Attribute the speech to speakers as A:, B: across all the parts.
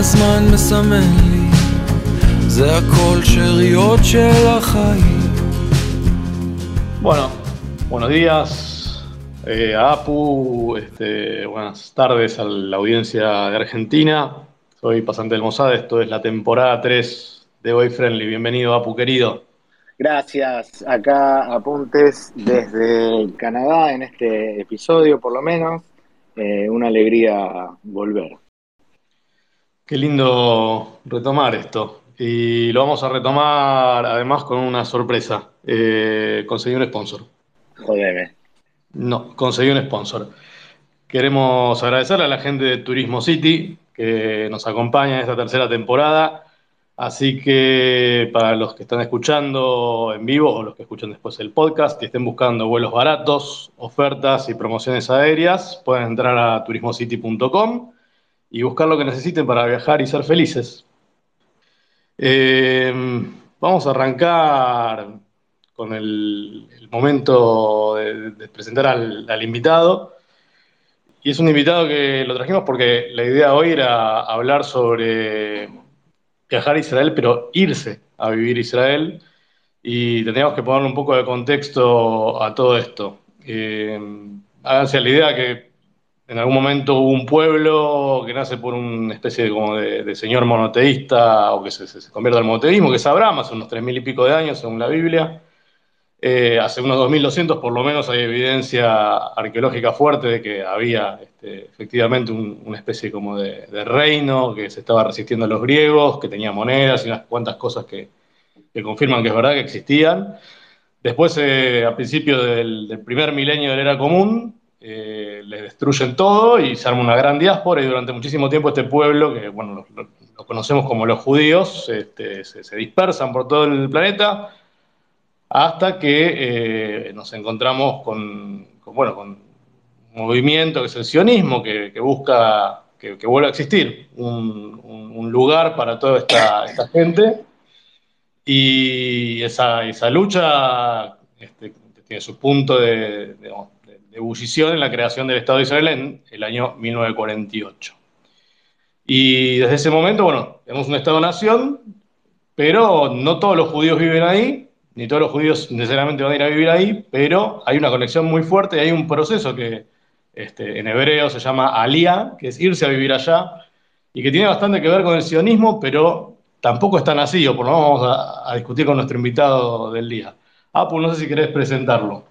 A: הזמן מסמן לי, זה הכל שאריות של החיים.
B: Bueno, buenos días a Apu, buenas tardes a la audiencia de Argentina. Soy Pasante del Mossad, esto es la temporada 3 de Boy Friendly. Bienvenido, Apu, querido.
C: Gracias, acá apuntes desde Canadá en este episodio por lo menos, una alegría volver.
B: Qué lindo retomar esto. Y lo vamos a retomar además con una sorpresa. Conseguí un sponsor.
C: Jodeme.
B: No, conseguí un sponsor. Queremos agradecerle a la gente de Turismo City que nos acompaña en esta tercera temporada. Así que para los que están escuchando en vivo o los que escuchan después el podcast y estén buscando vuelos baratos, ofertas y promociones aéreas, pueden entrar a turismocity.com y buscar lo que necesiten para viajar y ser felices. Vamos a arrancar con el momento de presentar al invitado. Y es un invitado que lo trajimos porque la idea hoy era hablar sobre viajar a Israel, pero irse a vivir a Israel. Y tendríamos que ponerle un poco de contexto a todo esto. Háganse la idea que en algún momento hubo un pueblo que nace por una especie de señor monoteísta o que se convierte al monoteísmo, que es Abraham, hace unos 3000 y pico de años según la Biblia. Hace unos 2200 por lo menos hay evidencia arqueológica fuerte de que había efectivamente una especie como de reino que se estaba resistiendo a los griegos, que tenía monedas y unas cuantas cosas que confirman que es verdad que existían. Después, a principios del primer milenio de la era común, les destruyen todo y se arma una gran diáspora y durante muchísimo tiempo este pueblo, que bueno, lo conocemos como los judíos, se dispersan por todo el planeta hasta que nos encontramos con un movimiento que es el sionismo, que busca que vuelva a existir un lugar para toda esta gente. Y esa lucha tiene su punto de ebullición en la creación del Estado de Israel en el año 1948. Y desde ese momento, bueno, tenemos un Estado-nación, pero no todos los judíos viven ahí, ni todos los judíos necesariamente van a ir a vivir ahí, pero hay una conexión muy fuerte y hay un proceso que en hebreo se llama aliyah, que es irse a vivir allá, y que tiene bastante que ver con el sionismo, pero tampoco es tan así, o por lo menos vamos a discutir con nuestro invitado del día. Apu, no sé si querés presentarlo.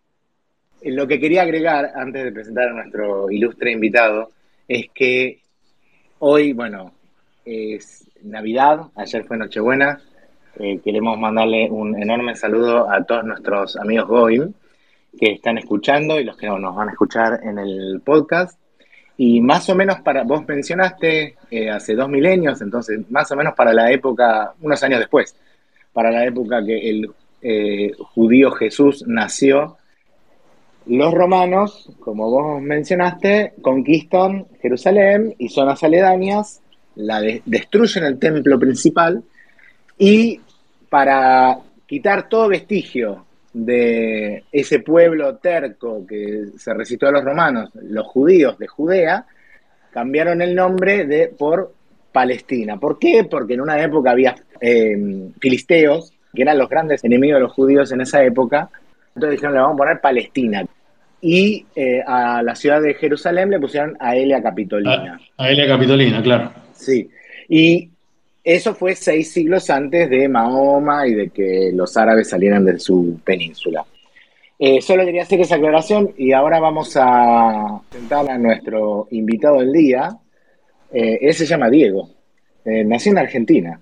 C: Lo que quería agregar antes de presentar a nuestro ilustre invitado es que hoy, bueno, es Navidad, ayer fue Nochebuena. Queremos mandarle un enorme saludo a todos nuestros amigos Goim que están escuchando y los que nos van a escuchar en el podcast. Y más o menos vos mencionaste hace 2 milenios, entonces más o menos para la época, unos años después, para la época que el judío Jesús nació, los romanos, como vos mencionaste, conquistan Jerusalén y zonas aledañas, destruyen el templo principal y para quitar todo vestigio de ese pueblo terco que se resistió a los romanos, los judíos de Judea, cambiaron el nombre por Palestina. ¿Por qué? Porque en una época había filisteos, que eran los grandes enemigos de los judíos en esa época, entonces dijeron, le vamos a poner Palestina. Y a la ciudad de Jerusalén le pusieron Aelia Capitolina.
B: Aelia Capitolina, claro.
C: Sí, y eso fue 6 siglos antes de Mahoma y de que los árabes salieran de su península. Solo quería hacer esa aclaración y ahora vamos a presentar a nuestro invitado del día. Él se llama Diego, nació en Argentina,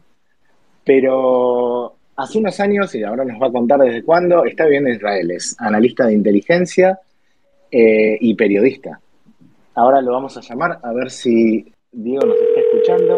C: pero hace unos años, y ahora nos va a contar desde cuándo, está viviendo en Israel. Es analista de inteligencia y periodista. Ahora lo vamos a llamar a ver si Diego nos está escuchando.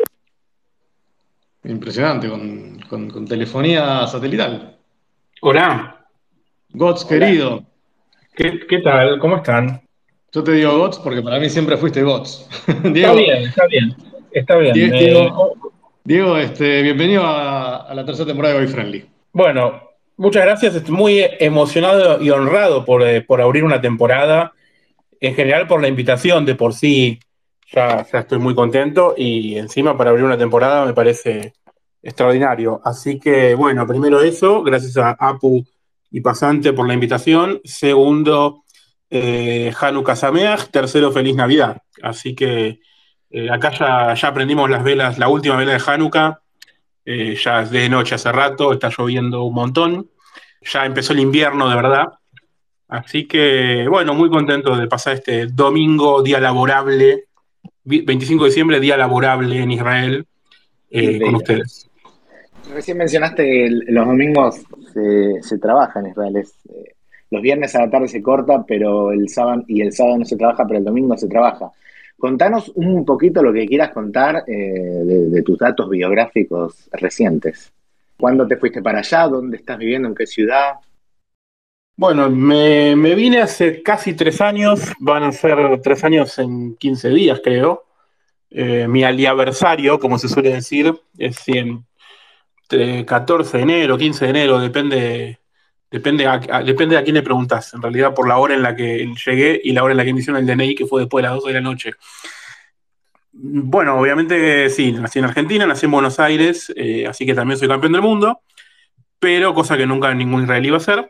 B: Impresionante, con telefonía satelital.
D: Hola.
B: Gots,
C: Hola.
B: querido.
D: ¿Qué tal? ¿Cómo están?
B: Yo te digo Gots porque para mí siempre fuiste Gots.
D: Diego, está bien.
B: Diego, bienvenido a la tercera temporada de Boy Friendly.
D: Bueno, muchas gracias. Estoy muy emocionado y honrado por abrir una temporada. En general por la invitación, de por sí ya estoy muy contento y encima para abrir una temporada me parece extraordinario. Así que, bueno, primero eso, gracias a Apu y Pasante por la invitación. Segundo, Hanukkah Sameach. Tercero, Feliz Navidad. Así que acá ya prendimos las velas, la última vela de Hanukkah. Ya es de noche hace rato, está lloviendo un montón. Ya empezó el invierno de verdad. Así que, bueno, muy contento de pasar este domingo, día laborable, 25 de diciembre, día laborable en Israel,
C: Qué
D: con
C: bello.
D: ustedes.
C: Recién mencionaste que los domingos se trabaja en Israel. Los viernes a la tarde se corta, pero el sábado no se trabaja, pero el domingo se trabaja. Contanos un poquito lo que quieras contar de tus datos biográficos recientes. ¿Cuándo te fuiste para allá? ¿Dónde estás viviendo? ¿En qué ciudad?
D: Bueno, me vine hace casi 3 años, van a ser 3 años en 15 días, creo. Mi aliaversario, como se suele decir, es 14 de enero, 15 de enero, depende a quién le preguntas, en realidad por la hora en la que llegué y la hora en la que me hicieron el DNI, que fue después de las 12 de la noche. Bueno, obviamente sí, nací en Argentina, nací en Buenos Aires, así que también soy campeón del mundo, pero cosa que nunca ningún israelí iba a hacer.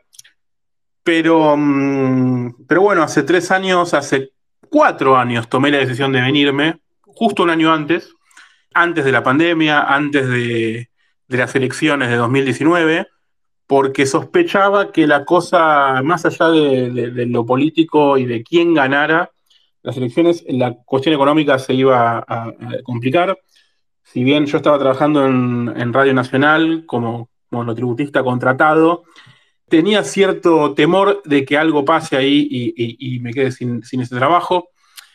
D: Pero bueno, hace 4 años tomé la decisión de venirme, justo un año antes de la pandemia, antes de las elecciones de 2019, porque sospechaba que la cosa, más allá de lo político y de quién ganara las elecciones, la cuestión económica se iba a complicar. Si bien yo estaba trabajando en Radio Nacional como monotributista contratado, tenía cierto temor de que algo pase ahí y me quede sin ese trabajo.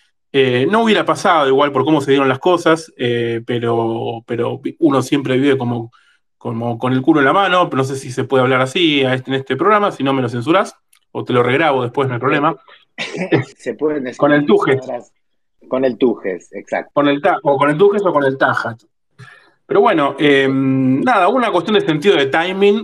D: No hubiera pasado igual por cómo se dieron las cosas, pero uno siempre vive como con el culo en la mano. No sé si se puede hablar así en este programa, si no me lo censurás o te lo regrabo después, no hay problema.
C: Se pueden decir
D: Con el
C: algunas
D: Tujes,
C: palabras con el Tujes, exacto.
D: o con el Tujes o con el Tajat. Pero bueno, nada, una cuestión de sentido de timing.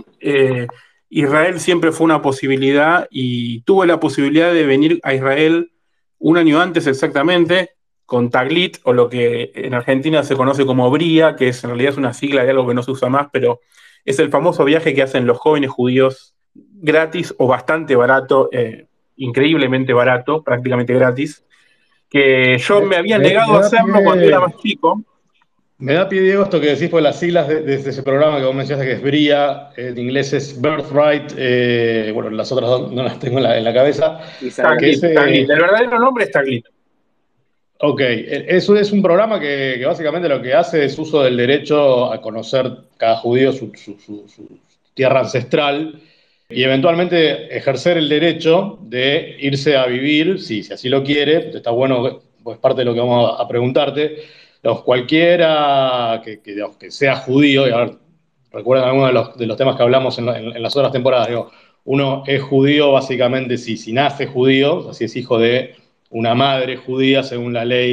D: Israel siempre fue una posibilidad y tuve la posibilidad de venir a Israel un año antes exactamente, con Taglit, o lo que en Argentina se conoce como BRIA, que en realidad es una sigla de algo que no se usa más, pero es el famoso viaje que hacen los jóvenes judíos gratis o bastante barato, increíblemente barato, prácticamente gratis, que yo me había negado
B: Me
D: a
B: da
D: hacerlo cuando era más
B: pie,
D: chico.
B: me da pie, Diego, esto que decís por las siglas de ese programa que vos mencionaste que es BRIA, en inglés es Birthright, bueno, las otras dos no las tengo en la cabeza,
C: Isabel.
B: que es,
D: Taglit. El verdadero nombre es Taglit.
B: ok, eso es un programa que básicamente lo que hace es uso del derecho a conocer cada judío su tierra ancestral y eventualmente ejercer el derecho de irse a vivir, si así lo quiere, pues está bueno, pues parte de lo que vamos a preguntarte, cualquiera digamos, que sea judío, y a ver, recuerden algunos de los temas que hablamos en las otras temporadas, digo, uno es judío básicamente si nace judío, así es hijo de una madre judía según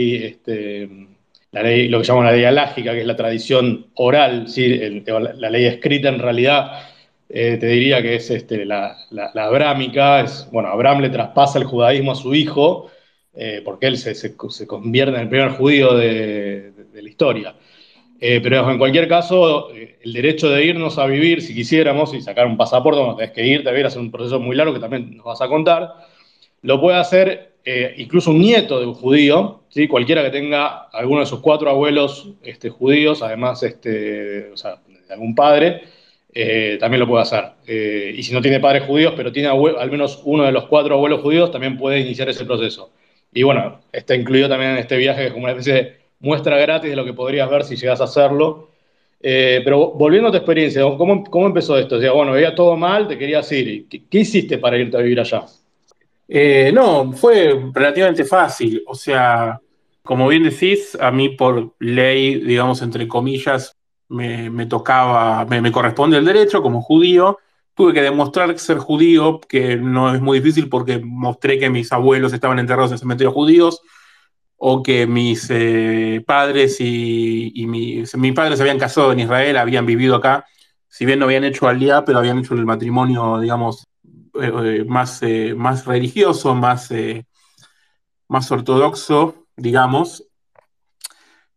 B: la ley, lo que llamamos la ley alágica, que es la tradición oral, ¿sí? La ley escrita en realidad te diría que es la abrámica, bueno, Abraham le traspasa el judaísmo a su hijo, porque él se convierte en el primer judío de la historia. Pero en cualquier caso, el derecho de irnos a vivir, si quisiéramos, y sacar un pasaporte, no tenés que ir, te hacer un proceso muy largo que también nos vas a contar, lo puede hacer incluso un nieto de un judío, ¿sí? Cualquiera que tenga alguno de sus 4 abuelos judíos, además o sea, de algún padre, también lo puede hacer. Y si no tiene padres judíos, pero tiene al menos uno de los 4 abuelos judíos, también puede iniciar ese proceso. Y bueno, está incluido también en este viaje, que es como una especie de muestra gratis de lo que podrías ver si llegas a hacerlo. Pero volviendo a tu experiencia, ¿cómo empezó esto? O sea, bueno, veía todo mal, te querías ir. ¿Qué hiciste para irte a vivir allá?
D: No, fue relativamente fácil. O sea, como bien decís, a mí por ley, digamos, entre comillas, me tocaba, me corresponde el derecho como judío. Tuve que demostrar ser judío, que no es muy difícil porque mostré que mis abuelos estaban enterrados en cementerios judíos o que mis padres y mis padres se habían casado en Israel, habían vivido acá, si bien no habían hecho aliyá, pero habían hecho el matrimonio, digamos, más religioso, más ortodoxo, digamos.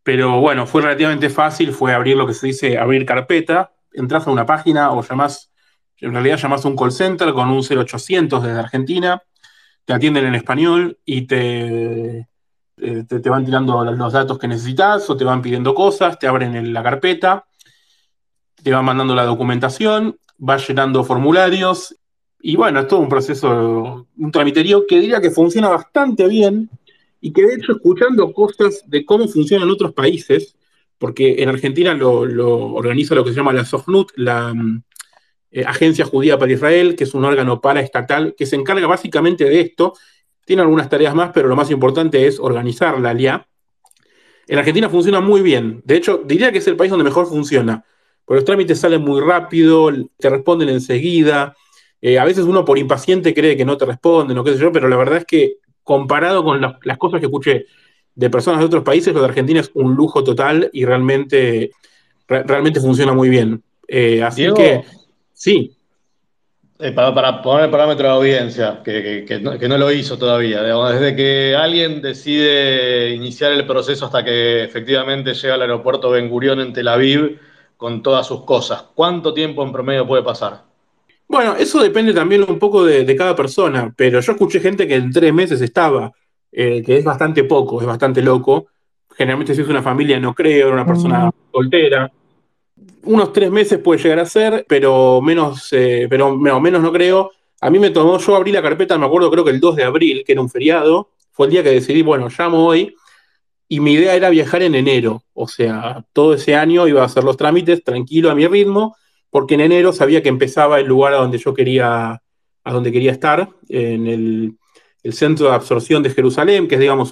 D: Pero bueno, fue relativamente fácil, fue abrir lo que se dice abrir carpeta, entras a una página o llamás, en realidad llamás a un call center con un 0800 desde Argentina, te atienden en español y te van tirando los datos que necesitas o te van pidiendo cosas, te abren la carpeta, te van mandando la documentación, vas llenando formularios y bueno, es todo un proceso, un tramiterío que diría que funciona bastante bien y que de hecho escuchando cosas de cómo funciona en otros países, porque en Argentina lo organiza lo que se llama la SOFNUT, la Agencia Judía para Israel, que es un órgano paraestatal que se encarga básicamente de esto. Tiene algunas tareas más, pero lo más importante es organizar la ALIA. En Argentina funciona muy bien. De hecho, diría que es el país donde mejor funciona. Porque los trámites salen muy rápido, te responden enseguida. A veces uno por impaciente cree que no te responden o qué sé yo, pero la verdad es que comparado con las cosas que escuché de personas de otros países, lo de Argentina es un lujo total y realmente funciona muy bien. Así que
B: Diego,
D: sí,
B: para poner el parámetro de audiencia, que no lo hizo todavía, digamos, desde que alguien decide iniciar el proceso hasta que efectivamente llega al aeropuerto Ben Gurión en Tel Aviv con todas sus cosas, ¿cuánto tiempo en promedio puede pasar?
D: bueno, eso depende también un poco de cada persona, pero yo escuché gente que en 3 meses estaba, que es bastante poco, es bastante loco. Generalmente si es una familia no creo, era una persona soltera. Unos 3 meses puede llegar a ser, pero menos no creo. A mí me tomó, yo abrí la carpeta, me acuerdo, creo que el 2 de abril, que era un feriado, fue el día que decidí, bueno, llamo hoy, y mi idea era viajar en enero. O sea, todo ese año iba a hacer los trámites tranquilo a mi ritmo, porque en enero sabía que empezaba el lugar a donde quería estar, en el centro de absorción de Jerusalén, que es, digamos,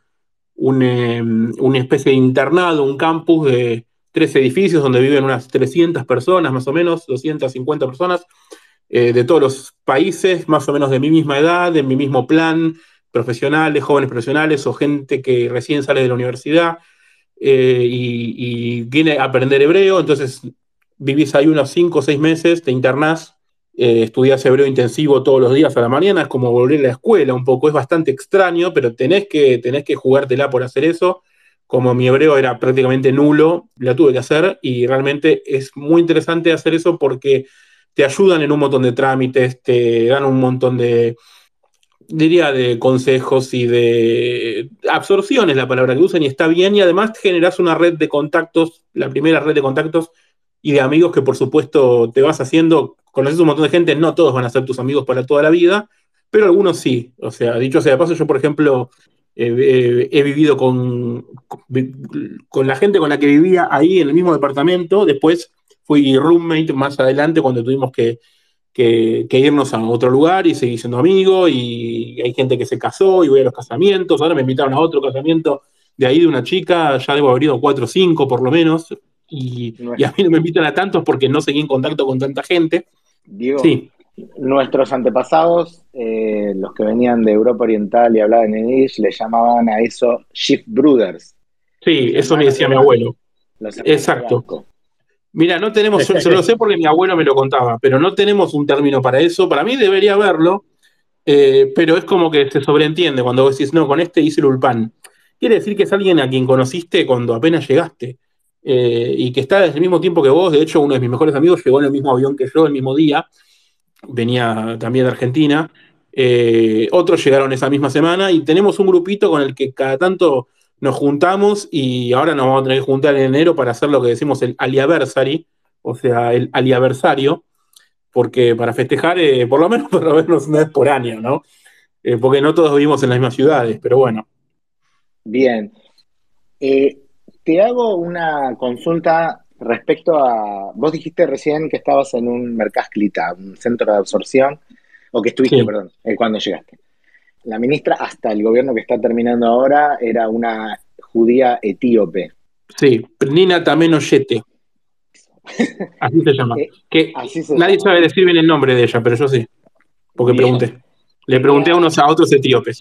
D: una especie de internado, un campus de 3 edificios donde viven unas 300 personas, más o menos, 250 personas, de todos los países, más o menos de mi misma edad, de mi mismo plan, profesionales, jóvenes profesionales o gente que recién sale de la universidad y viene a aprender hebreo, entonces vivís ahí unos 5 o 6 meses, te internás, estudiás hebreo intensivo todos los días a la mañana, es como volver a la escuela un poco, es bastante extraño, pero tenés que jugártela por hacer eso. Como mi hebreo era prácticamente nulo, la tuve que hacer y realmente es muy interesante hacer eso porque te ayudan en un montón de trámites, te dan un montón diría, de consejos y de absorción es la palabra que usan y está bien y además generas una red de contactos, la primera red de contactos y de amigos que por supuesto te vas haciendo, conoces un montón de gente, no todos van a ser tus amigos para toda la vida, pero algunos sí, o sea, dicho sea de paso, yo por ejemplo he vivido con la gente con la que vivía ahí en el mismo departamento, después fui roommate más adelante cuando tuvimos que irnos a otro lugar y seguir siendo amigos y hay gente que se casó y voy a los casamientos, ahora me invitaron a otro casamiento de ahí de una chica, ya debo haber ido 4 o 5 por lo menos, y a mí no me invitan a tantos porque no seguí en contacto con tanta gente.
C: Diego,
D: Sí,
C: nuestros antepasados, los que venían de Europa Oriental y hablaban en Yiddish, le llamaban a eso Shift Brothers,
D: sí,
C: los
D: eso me
C: hermanos
D: decía
C: de
D: mi
C: banco,
D: abuelo.
C: los hermanos de
D: Exacto.
C: banco.
D: Mira, no tenemos, yo lo sé porque mi abuelo me lo contaba, pero no tenemos un término para eso. Para mí debería haberlo, pero es como que se sobreentiende cuando vos decís, no, con este hice el Ulpan. Quiere decir que es alguien a quien conociste cuando apenas llegaste y que está desde el mismo tiempo que vos. De hecho, uno de mis mejores amigos llegó en el mismo avión que yo el mismo día, venía también de Argentina. Otros llegaron esa misma semana y tenemos un grupito con el que cada tanto nos juntamos y ahora nos vamos a tener que juntar en enero para hacer lo que decimos el aliaversary, o sea, el aliaversario, porque para festejar, por lo menos para vernos una vez por año, ¿no? Porque no todos vivimos en las mismas ciudades, pero bueno.
C: Bien. Eh, Te hago una consulta respecto a, vos dijiste recién que estabas en un Mercasclita, un centro de absorción, o que estuviste,
D: Sí,
C: perdón, cuando llegaste. La ministra, hasta el gobierno que está terminando ahora, era una judía etíope.
D: sí, Nina Tameno Yete, así se llama.
C: Eh,
D: Que
C: Así se
D: nadie
C: llama.
D: sabe decir bien el nombre de ella, pero yo sí, porque
C: Bien.
D: pregunté. Le pregunté a
C: Tenía,
D: unos a otros etíopes.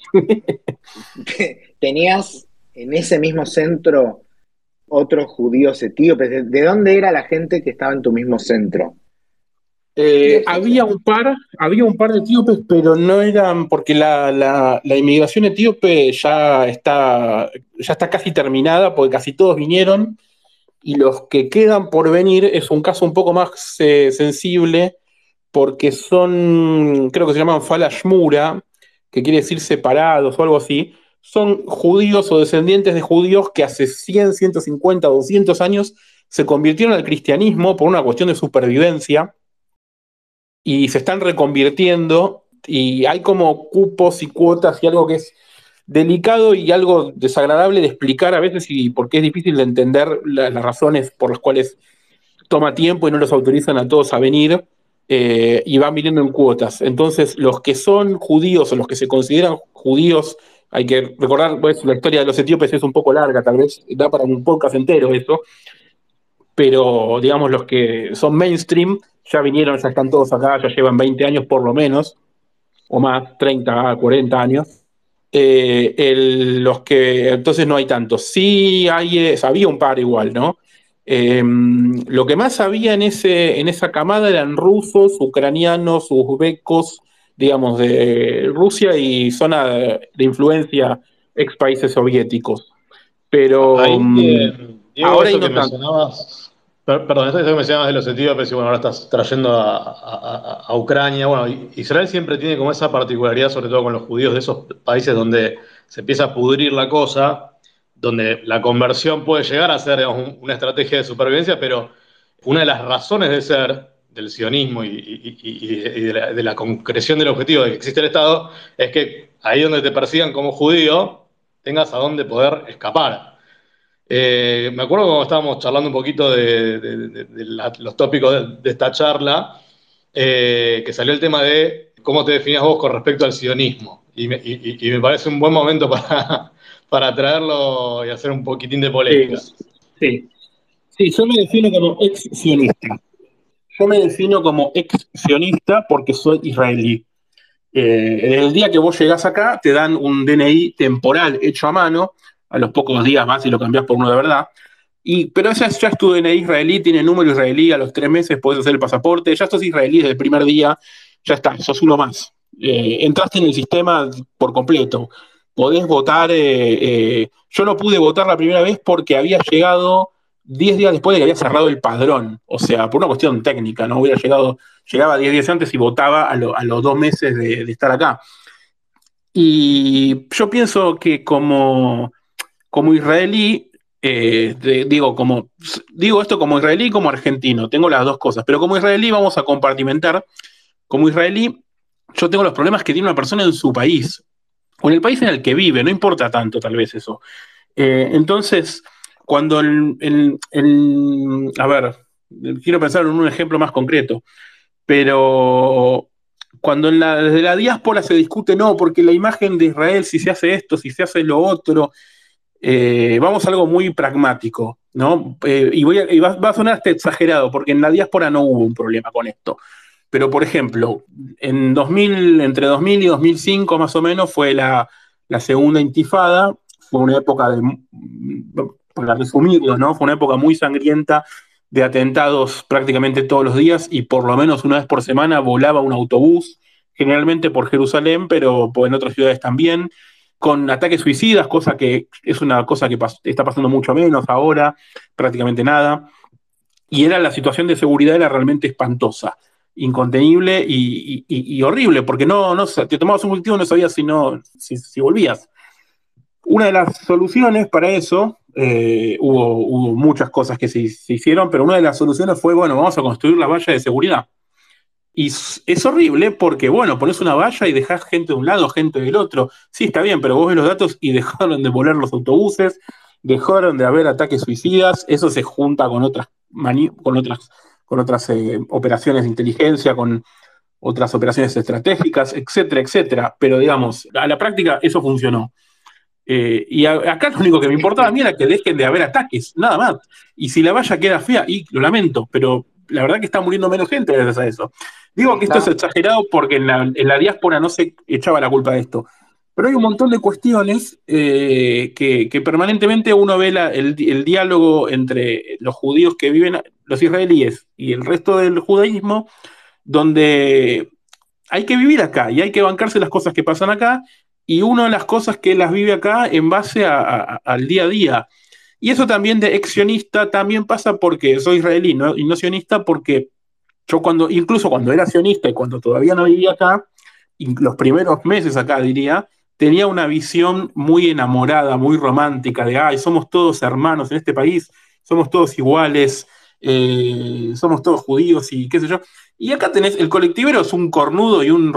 C: tenías en ese mismo centro otros judíos etíopes. ¿De dónde era la gente que estaba en tu mismo centro?
D: Había un par de etíopes, pero no eran, porque la inmigración etíope ya está casi terminada, porque casi todos vinieron, y los que quedan por venir es un caso un poco más sensible, porque son, creo que se llaman Falashmura, que quiere decir separados o algo así. Son judíos o descendientes de judíos que hace 100, 150, 200 años se convirtieron al cristianismo por una cuestión de supervivencia y se están reconvirtiendo y hay como cupos y cuotas y algo que es delicado y algo desagradable de explicar a veces y porque es difícil de entender las razones por las cuales toma tiempo y no los autorizan a todos a venir y van viniendo en cuotas. Entonces, los que son judíos o los que se consideran judíos, hay que recordar, pues, la historia de los etíopes es un poco larga, tal vez da para un podcast entero eso, pero digamos los que son mainstream ya vinieron, ya están todos acá, ya llevan 20 años por lo menos, o más, 30, 40 años. Los que entonces no hay tantos. Sí hay, había un par igual, ¿no? Lo que más había en esa camada eran rusos, ucranianos, uzbecos, digamos, de Rusia y zona de influencia ex países soviéticos. Pero
B: Ahí, Diego,
D: ahora y
B: eso que
D: no tanto.
B: mencionabas, perdón, eso que mencionabas de los etíopes y bueno, ahora estás trayendo a Ucrania. Bueno, Israel siempre tiene como esa particularidad, sobre todo con los judíos de esos países donde se empieza a pudrir la cosa, donde la conversión puede llegar a ser, digamos, una estrategia de supervivencia, pero una de las razones de ser del sionismo y de la concreción del objetivo de que existe el Estado es que ahí donde te persigan como judío tengas a dónde poder escapar. Me acuerdo cuando estábamos charlando un poquito de los tópicos de esta charla, que salió el tema de cómo te definías vos con respecto al sionismo. Y me parece un buen momento para traerlo y hacer un poquitín de
D: Sí,
B: polémica.
D: sí. Sí, yo me defino como ex-sionista. Yo me defino como ex-sionista porque soy israelí. El día que vos llegás acá, te dan un DNI temporal hecho a mano, a los pocos días más si lo cambiás por uno de verdad. Pero ese ya es tu DNI israelí, tiene número israelí, a los 3 meses podés hacer el pasaporte, ya sos israelí desde el primer día, ya está, sos uno más. Entraste en el sistema por completo. Podés votar, yo no pude votar la primera vez porque había llegado 10 días después de que había cerrado el padrón, o sea, por una cuestión técnica, no hubiera llegado, llegaba 10 días antes y votaba a los 2 meses de estar acá. Y yo pienso que como israelí, digo esto como israelí y como argentino, tengo las dos cosas, pero como israelí vamos a compartimentar, como israelí yo tengo los problemas que tiene una persona en su país, o en el país en el que vive, no importa tanto tal vez eso. Entonces, cuando a ver, quiero pensar en un ejemplo más concreto, pero cuando desde la diáspora se discute, no, porque la imagen de Israel, si se hace esto, si se hace lo otro, vamos a algo muy pragmático, ¿no? Va a sonar hasta exagerado, porque en la diáspora no hubo un problema con esto. Pero, por ejemplo, entre 2000 y 2005 más o menos fue la segunda intifada, fue una época para resumirlo, ¿no? Fue una época muy sangrienta de atentados prácticamente todos los días y por lo menos una vez por semana volaba un autobús, generalmente por Jerusalén, pero en otras ciudades también, con ataques suicidas, cosa que es una cosa que está pasando mucho menos ahora, prácticamente nada. Y la situación de seguridad era realmente espantosa, incontenible y horrible, porque te tomabas un cultivo y no sabías si volvías. Una de las soluciones para eso, hubo muchas cosas que se hicieron, pero una de las soluciones fue, bueno, vamos a construir la valla de seguridad. Y es horrible porque, bueno, pones una valla y dejás gente de un lado, gente del otro. Sí, está bien, pero vos ves los datos y dejaron de volar los autobuses, dejaron de haber ataques suicidas, eso se junta con otras operaciones de inteligencia, con otras operaciones estratégicas, etcétera, etcétera. Pero digamos, a la práctica eso funcionó. Acá lo único que me importaba a mí era que dejen de haber ataques, nada más. Y si la valla queda fea, y lo lamento, pero la verdad que está muriendo menos gente gracias a eso. Digo que esto es exagerado porque en la diáspora no se echaba la culpa de esto. Pero hay un montón de cuestiones que permanentemente uno ve el diálogo entre los judíos que viven, los israelíes y el resto del judaísmo, donde hay que vivir acá y hay que bancarse las cosas que pasan acá, y una de las cosas que las vive acá en base al día a día. Y eso también de ex sionista también pasa porque soy israelí, ¿no? Y no sionista, porque yo incluso cuando era sionista y cuando todavía no vivía acá, y los primeros meses acá diría, tenía una visión muy enamorada, muy romántica de, ay, somos todos hermanos en este país, somos todos iguales, somos todos judíos y qué sé yo. Y acá tenés, el colectivero es un cornudo y un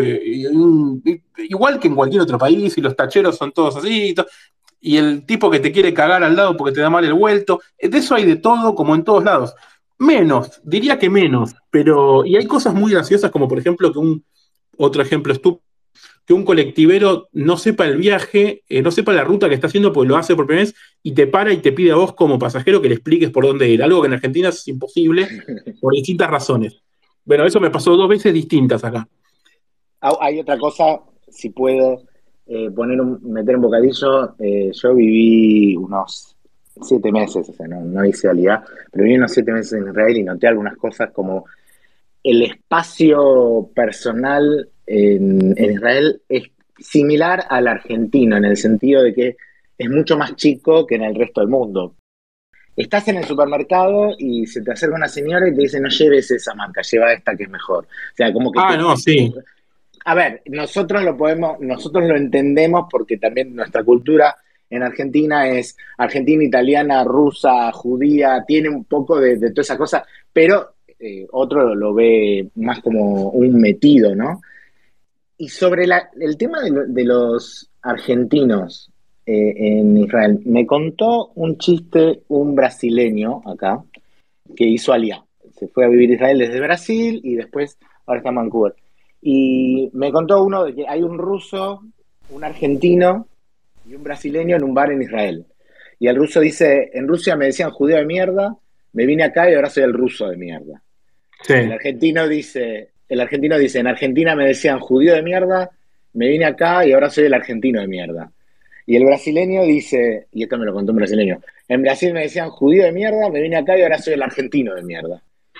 D: igual que en cualquier otro país, y los tacheros son todos así, y el tipo que te quiere cagar al lado porque te da mal el vuelto, de eso hay de todo, como en todos lados. Menos, diría que menos, y hay cosas muy graciosas, como por ejemplo otro ejemplo estúpido, que un colectivero no sepa el viaje, no sepa la ruta que está haciendo porque lo hace por primera vez, y te para y te pide a vos como pasajero que le expliques por dónde ir, algo que en Argentina es imposible por distintas razones. Bueno, eso me pasó 2 veces distintas acá.
C: Hay otra cosa, si puedo meter un bocadillo. Yo viví unos 7 meses, o sea, no hice aliyá, pero viví unos 7 meses en Israel y noté algunas cosas como el espacio personal en Israel es similar al argentino, en el sentido de que es mucho más chico que en el resto del mundo. Estás en el supermercado y se te acerca una señora y te dice, no lleves esa marca, lleva esta que es mejor. O sea, como que...
D: no, sí.
C: A ver, nosotros lo entendemos porque también nuestra cultura en Argentina es argentina, italiana, rusa, judía, tiene un poco de toda esa cosa, pero otro lo ve más como un metido, ¿no? Y sobre el tema de los argentinos en Israel, me contó un chiste un brasileño acá que hizo aliyá. Se fue a vivir a Israel desde Brasil y después ahora está en Vancouver. Y me contó uno de que hay un ruso, un argentino y un brasileño en un bar en Israel. Y el ruso dice, en Rusia me decían judío de mierda, me vine acá y ahora soy el ruso de mierda.
D: Sí.
C: El argentino dice, en Argentina me decían judío de mierda, me vine acá y ahora soy el argentino de mierda. Y el brasileño dice, y esto me lo contó un brasileño, en Brasil me decían judío de mierda, me vine acá y ahora soy el argentino de mierda.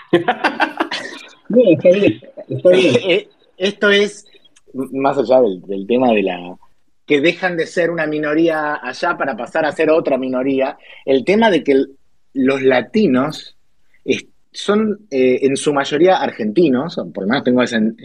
D: No, está bien, está bien.
C: Esto es, más allá del tema de que dejan de ser una minoría allá para pasar a ser otra minoría, el tema de que los latinos son en su mayoría argentinos, por lo menos tengo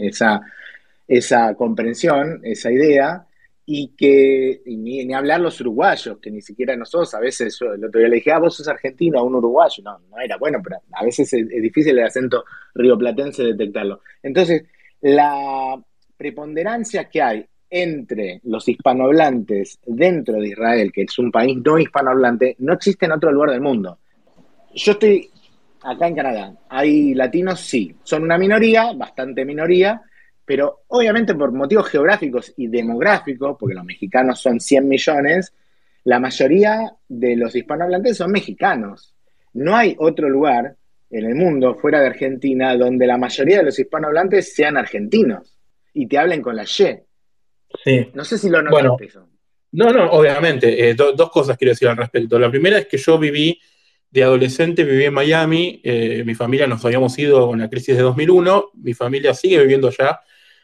C: esa comprensión, esa idea, y ni hablar los uruguayos, que ni siquiera nosotros, a veces yo el otro día le dije, vos sos argentino, a un uruguayo, no era bueno, pero a veces es difícil el acento rioplatense detectarlo. Entonces, la preponderancia que hay entre los hispanohablantes dentro de Israel, que es un país no hispanohablante, no existe en otro lugar del mundo. Yo estoy acá en Canadá, hay latinos, sí, son una minoría, bastante minoría, pero obviamente por motivos geográficos y demográficos, porque los mexicanos son 100 millones, la mayoría de los hispanohablantes son mexicanos. No hay otro lugar en el mundo, fuera de Argentina, donde la mayoría de los hispanohablantes sean argentinos y te hablen con la Y.
D: Sí.
C: No sé si lo notaste eso.
D: No, obviamente. 2 cosas quiero decir al respecto. La primera es que yo de adolescente viví en Miami, mi familia nos habíamos ido con la crisis de 2001, mi familia sigue viviendo allá,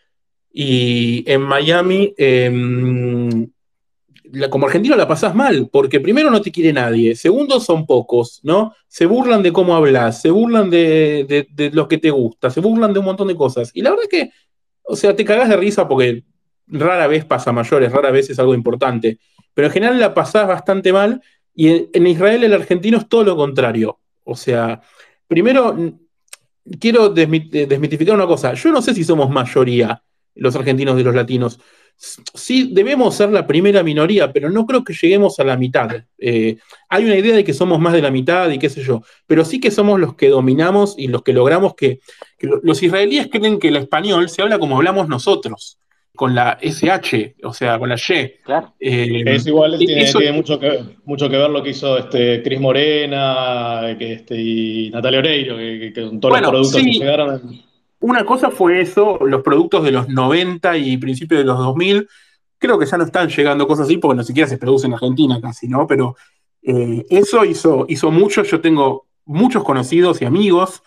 D: y en Miami, como argentino la pasás mal, porque primero no te quiere nadie, segundo son pocos, ¿no? Se burlan de cómo hablas, se burlan de lo que te gusta, se burlan de un montón de cosas, y la verdad es que, o sea, te cagás de risa porque rara vez pasa a mayores, rara vez es algo importante, pero en general la pasás bastante mal. Y en Israel el argentino es todo lo contrario. O sea, primero quiero desmitificar una cosa. Yo no sé si somos mayoría los argentinos de los latinos. Sí, debemos ser la primera minoría, pero no creo que lleguemos a la mitad. Hay una idea de que somos más de la mitad y qué sé yo, pero sí que somos los que dominamos y los que logramos que los israelíes creen que el español se habla como hablamos nosotros, con la SH, o sea, con la Y.
C: Claro.
B: Es igual, tiene mucho que ver lo que hizo Cris Morena y Natalia Oreiro, que con todos los productos que llegaron.
D: Una cosa fue eso, los productos de los 90 y principios de los 2000, creo que ya no están llegando cosas así porque no siquiera se produce en Argentina casi, ¿no? Pero eso hizo mucho. Yo tengo muchos conocidos y amigos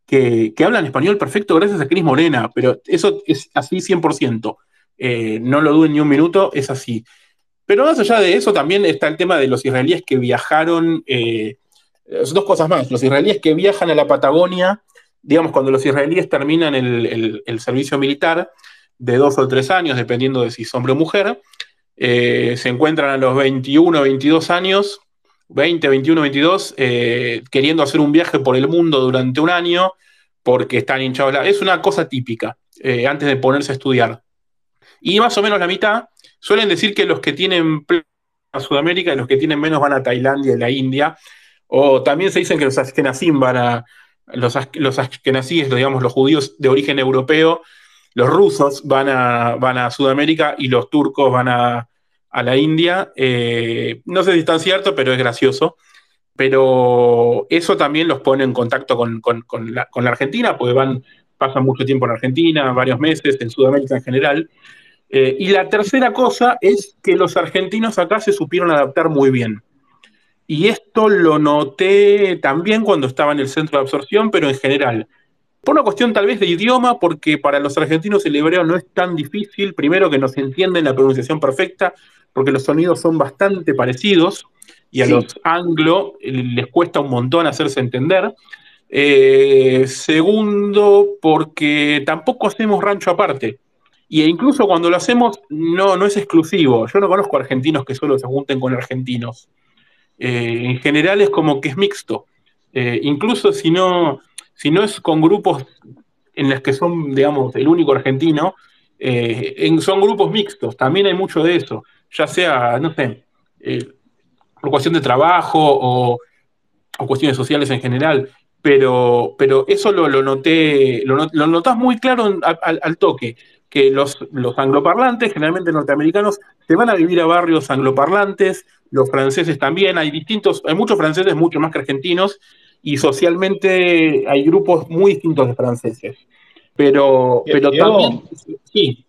D: que hablan español perfecto gracias a Cris Morena, pero eso es así 100%. No lo duden ni un minuto, es así. Pero más allá de eso también está el tema de los israelíes que viajaron, dos cosas más, los israelíes que viajan a la Patagonia, digamos, cuando los israelíes terminan el servicio militar de 2 o 3 años, dependiendo de si es hombre o mujer, se encuentran a los 21, 22 años, 20, 21, 22, queriendo hacer un viaje por el mundo durante un año porque están hinchados. Es una cosa típica, antes de ponerse a estudiar. Y más o menos la mitad suelen decir que los que tienen a Sudamérica y los que tienen menos van a Tailandia y la India. O también se dicen que los ashkenazim van a. Los ashkenazíes, digamos, los judíos de origen europeo, los rusos van a Sudamérica y los turcos van a la India. No sé si es tan cierto, pero es gracioso. Pero eso también los pone en contacto con la Argentina, porque pasan mucho tiempo en Argentina, varios meses, en Sudamérica en general. Y la tercera cosa es que los argentinos acá se supieron adaptar muy bien. Y esto lo noté también cuando estaba en el centro de absorción, pero en general. Por una cuestión tal vez de idioma, porque para los argentinos el hebreo no es tan difícil. Primero que nos entienden la pronunciación perfecta, porque los sonidos son bastante parecidos, y a
C: Sí.
D: los anglo les cuesta un montón hacerse entender. Segundo, porque tampoco hacemos rancho aparte. E incluso cuando lo hacemos, no es exclusivo. Yo no conozco argentinos que solo se junten con argentinos. En general es como que es mixto. Incluso si no es con grupos en los que son, digamos, el único argentino, son grupos mixtos. También hay mucho de eso. Ya sea, no sé, por cuestión de trabajo o cuestiones sociales en general. Pero eso lo noté, lo notás muy claro al toque, que los angloparlantes, generalmente norteamericanos, se van a vivir a barrios angloparlantes, los franceses también, hay muchos franceses, mucho más que argentinos, y socialmente hay grupos muy distintos de franceses. Pero
B: Diego,
D: también, sí,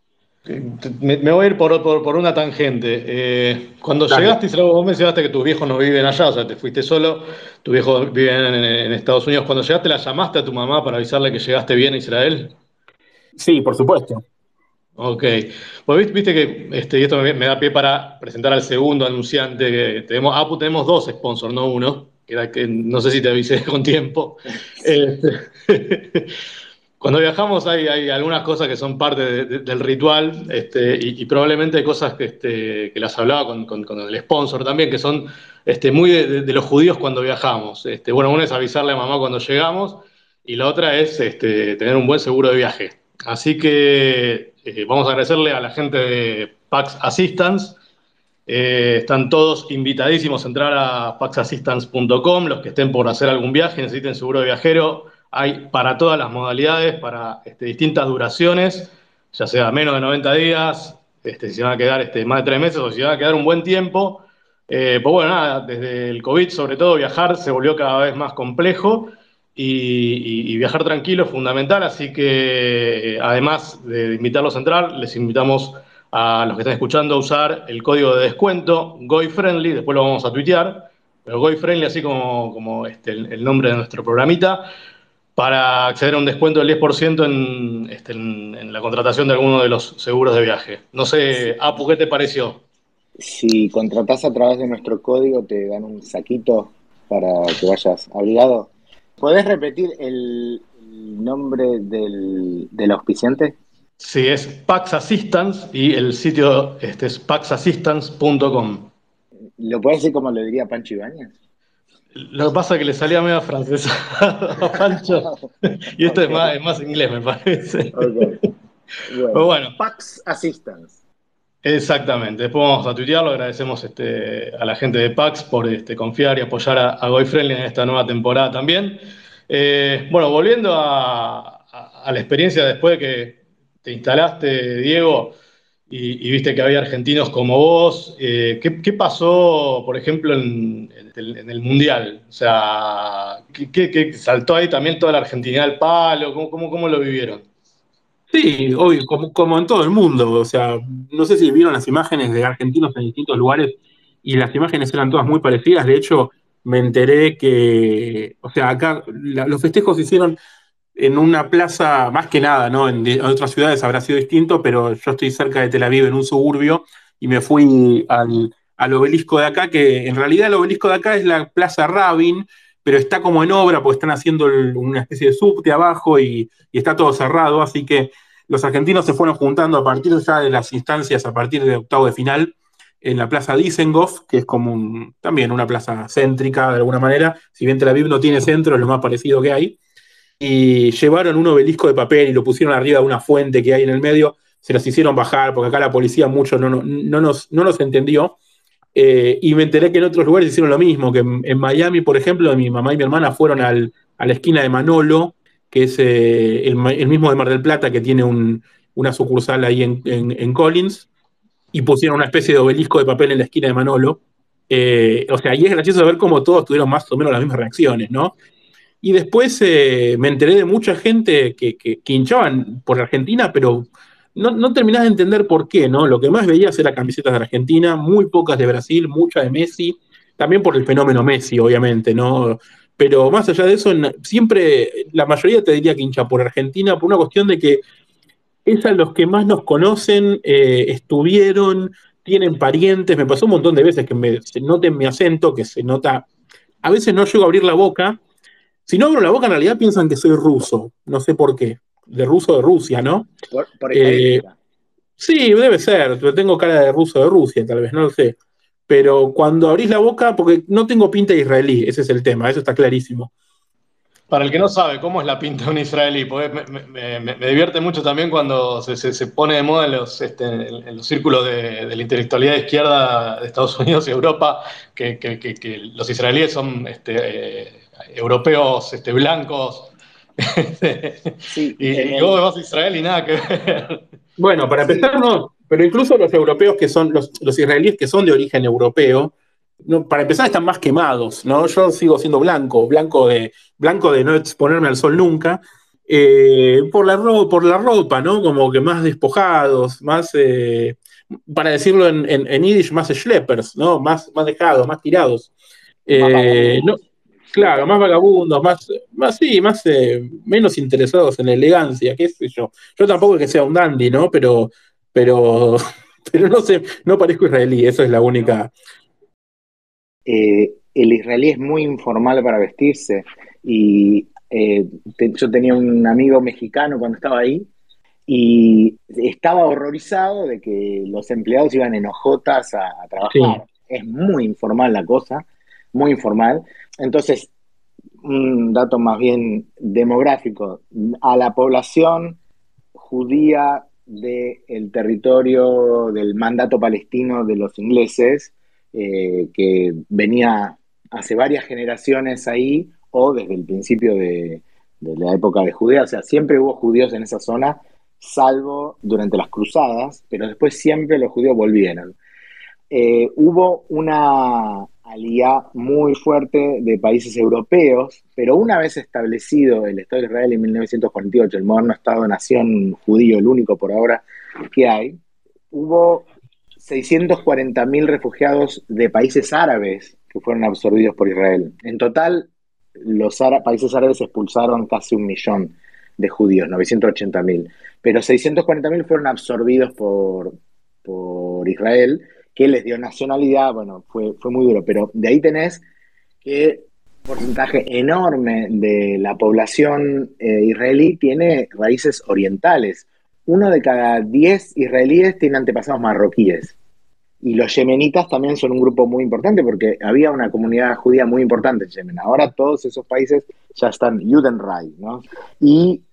B: me voy a ir por una tangente. Cuando
D: dale.
B: llegaste, Israel, vos mencionaste que tus viejos no viven allá, o sea, te fuiste solo, tus viejos viven en Estados Unidos. Cuando llegaste, ¿la llamaste a tu mamá para avisarle que llegaste bien a Israel?
D: Sí, por supuesto.
B: Ok. Pues viste que, y esto me da pie para presentar al segundo anunciante, que tenemos dos sponsors, no uno, que era que no sé si te avisé con tiempo. Este, Cuando viajamos hay algunas cosas que son parte del ritual, y probablemente hay cosas que las hablaba con el sponsor también, que son muy de los judíos cuando viajamos. Bueno, una es avisarle a mamá cuando llegamos y la otra es tener un buen seguro de viaje. Así que vamos a agradecerle a la gente de Pax Assistance. Están todos invitadísimos a entrar a paxassistance.com. Los que estén por hacer algún viaje, necesiten seguro de viajero. Hay para todas las modalidades, para distintas duraciones, ya sea menos de 90 días, si se van a quedar más de 3 meses o si se van a quedar un buen tiempo. Pues bueno, nada, desde el COVID sobre todo viajar se volvió cada vez más complejo y viajar tranquilo es fundamental, así que además de invitarlos a entrar, les invitamos a los que están escuchando a usar el código de descuento GoyFriendly, después lo vamos a tuitear, pero GoyFriendly, así como el nombre de nuestro programita, para acceder a un descuento del 10% en la contratación de alguno de los seguros de viaje. No sé, Apu, ¿qué te pareció?
C: Si contratás a través de nuestro código, te dan un saquito para que vayas abrigado. ¿Podés repetir el nombre del auspiciante?
B: Sí, es Pax Assistance y el sitio es paxassistance.com.
C: ¿Lo podés decir como lo diría Pancho Ibáñez?
B: Lo que pasa es que le salía medio francés a Pancho y esto
C: Ok,
B: es más inglés, me parece.
C: ok.
B: Pero
C: Bueno,
B: bueno,
C: Pax Assistance.
B: exactamente. Después vamos a tuitearlo. Agradecemos a la gente de Pax por confiar y apoyar a GoFriendly en esta nueva temporada también. Bueno, volviendo a la experiencia después de que te instalaste, Diego, y viste que había argentinos como vos, ¿qué pasó, por ejemplo, en el Mundial? O sea, ¿qué saltó ahí también toda la argentinidad al palo? ¿Cómo lo vivieron?
D: Sí, obvio, como en todo el mundo. O sea, no sé si vieron las imágenes de argentinos en distintos lugares y las imágenes eran todas muy parecidas. De hecho, me enteré que, o sea, acá los festejos se hicieron en una plaza, más que nada, ¿no? En otras ciudades habrá sido distinto, pero yo estoy cerca de Tel Aviv, en un suburbio, y me fui al obelisco de acá, que en realidad el obelisco de acá es la Plaza Rabin, pero está como en obra porque están haciendo una especie de subte abajo y está todo cerrado, así que los argentinos se fueron juntando a partir ya de las instancias, a partir de octavo de final, en la Plaza Dizengoff, que es como también una plaza céntrica de alguna manera, si bien Tel Aviv no tiene centro, es lo más parecido que hay, y llevaron un obelisco de papel y lo pusieron arriba de una fuente que hay en el medio, se los hicieron bajar, porque acá la policía mucho no nos entendió, y me enteré que en otros lugares hicieron lo mismo, que en Miami, por ejemplo, mi mamá y mi hermana fueron a la esquina de Manolo, que es el mismo de Mar del Plata, que tiene una sucursal ahí en Collins, y pusieron una especie de obelisco de papel en la esquina de Manolo. O sea, y es gracioso ver cómo todos tuvieron más o menos las mismas reacciones, ¿no? Y después me enteré de mucha gente que hinchaban por Argentina, pero no terminás de entender por qué, ¿no? Lo que más veías era camisetas de Argentina, muy pocas de Brasil, muchas de Messi, también por el fenómeno Messi, obviamente, ¿no? Pero más allá de eso, siempre la mayoría te diría que hincha por Argentina por una cuestión de que es a los que más nos conocen, estuvieron, tienen parientes. Me pasó un montón de veces que se nota en mi acento, que se nota. A veces no llego a abrir la boca. Si no abro la boca, en realidad piensan que soy ruso. No sé por qué. De ruso de Rusia, ¿no?
C: Por
D: Eh,
C: estadística.
D: sí, debe ser. Pero tengo cara de ruso de Rusia, tal vez, no lo sé. Pero cuando abrís la boca, porque no tengo pinta de israelí, ese es el tema, eso está clarísimo.
B: Para el que no sabe cómo es la pinta de un israelí, porque me divierte mucho también cuando se pone de moda en los círculos de la intelectualidad de izquierda de Estados Unidos y Europa, que los israelíes son europeos blancos,
C: Sí,
B: y vos vas a Israel y nada que ver.
D: Bueno, para
C: sí,
D: empezar, no, pero incluso los europeos que son, los israelíes que son de origen europeo, no, para empezar están más quemados, ¿no? Yo sigo siendo blanco de no exponerme al sol nunca, por la ropa, ¿no? Como que más despojados, más, para decirlo en Yiddish, más schleppers, ¿no? Más dejados, más tirados.
C: más
D: No,
C: vagabundos.
D: claro,
C: Schleppers.
D: más vagabundos, sí, menos interesados en la elegancia, qué sé yo. Yo tampoco es que sea un dandy, ¿no? Pero, pero no sé, no parezco israelí, eso es la única.
C: El israelí es muy informal para vestirse y yo tenía un amigo mexicano cuando estaba ahí y estaba horrorizado de que los empleados iban en ojotas a
D: Sí,
C: trabajar. Es muy informal la cosa, muy informal. Entonces, un dato más bien demográfico, a la población judía del territorio del mandato palestino de los ingleses, que venía hace varias generaciones ahí, o desde el principio de la época de Judea, o sea, siempre hubo judíos en esa zona, salvo durante las cruzadas, pero después siempre los judíos volvieron. Hubo una alía muy fuerte de países europeos, pero una vez establecido el Estado de Israel en 1948, el moderno Estado-nación judío, el único por ahora que hay, hubo 640.000 refugiados de países árabes que fueron absorbidos por Israel. En total, los países árabes expulsaron casi 1.000.000 de judíos, 980.000, pero 640.000 fueron absorbidos por Israel, que les dio nacionalidad. Bueno, fue muy duro, pero de ahí tenés que un porcentaje enorme de la población israelí tiene raíces orientales. Uno de cada 10 israelíes tiene antepasados marroquíes. Y los yemenitas también son un grupo muy importante porque había una comunidad judía muy importante en Yemen. Ahora todos esos países ya están Judenreich, ¿no? Y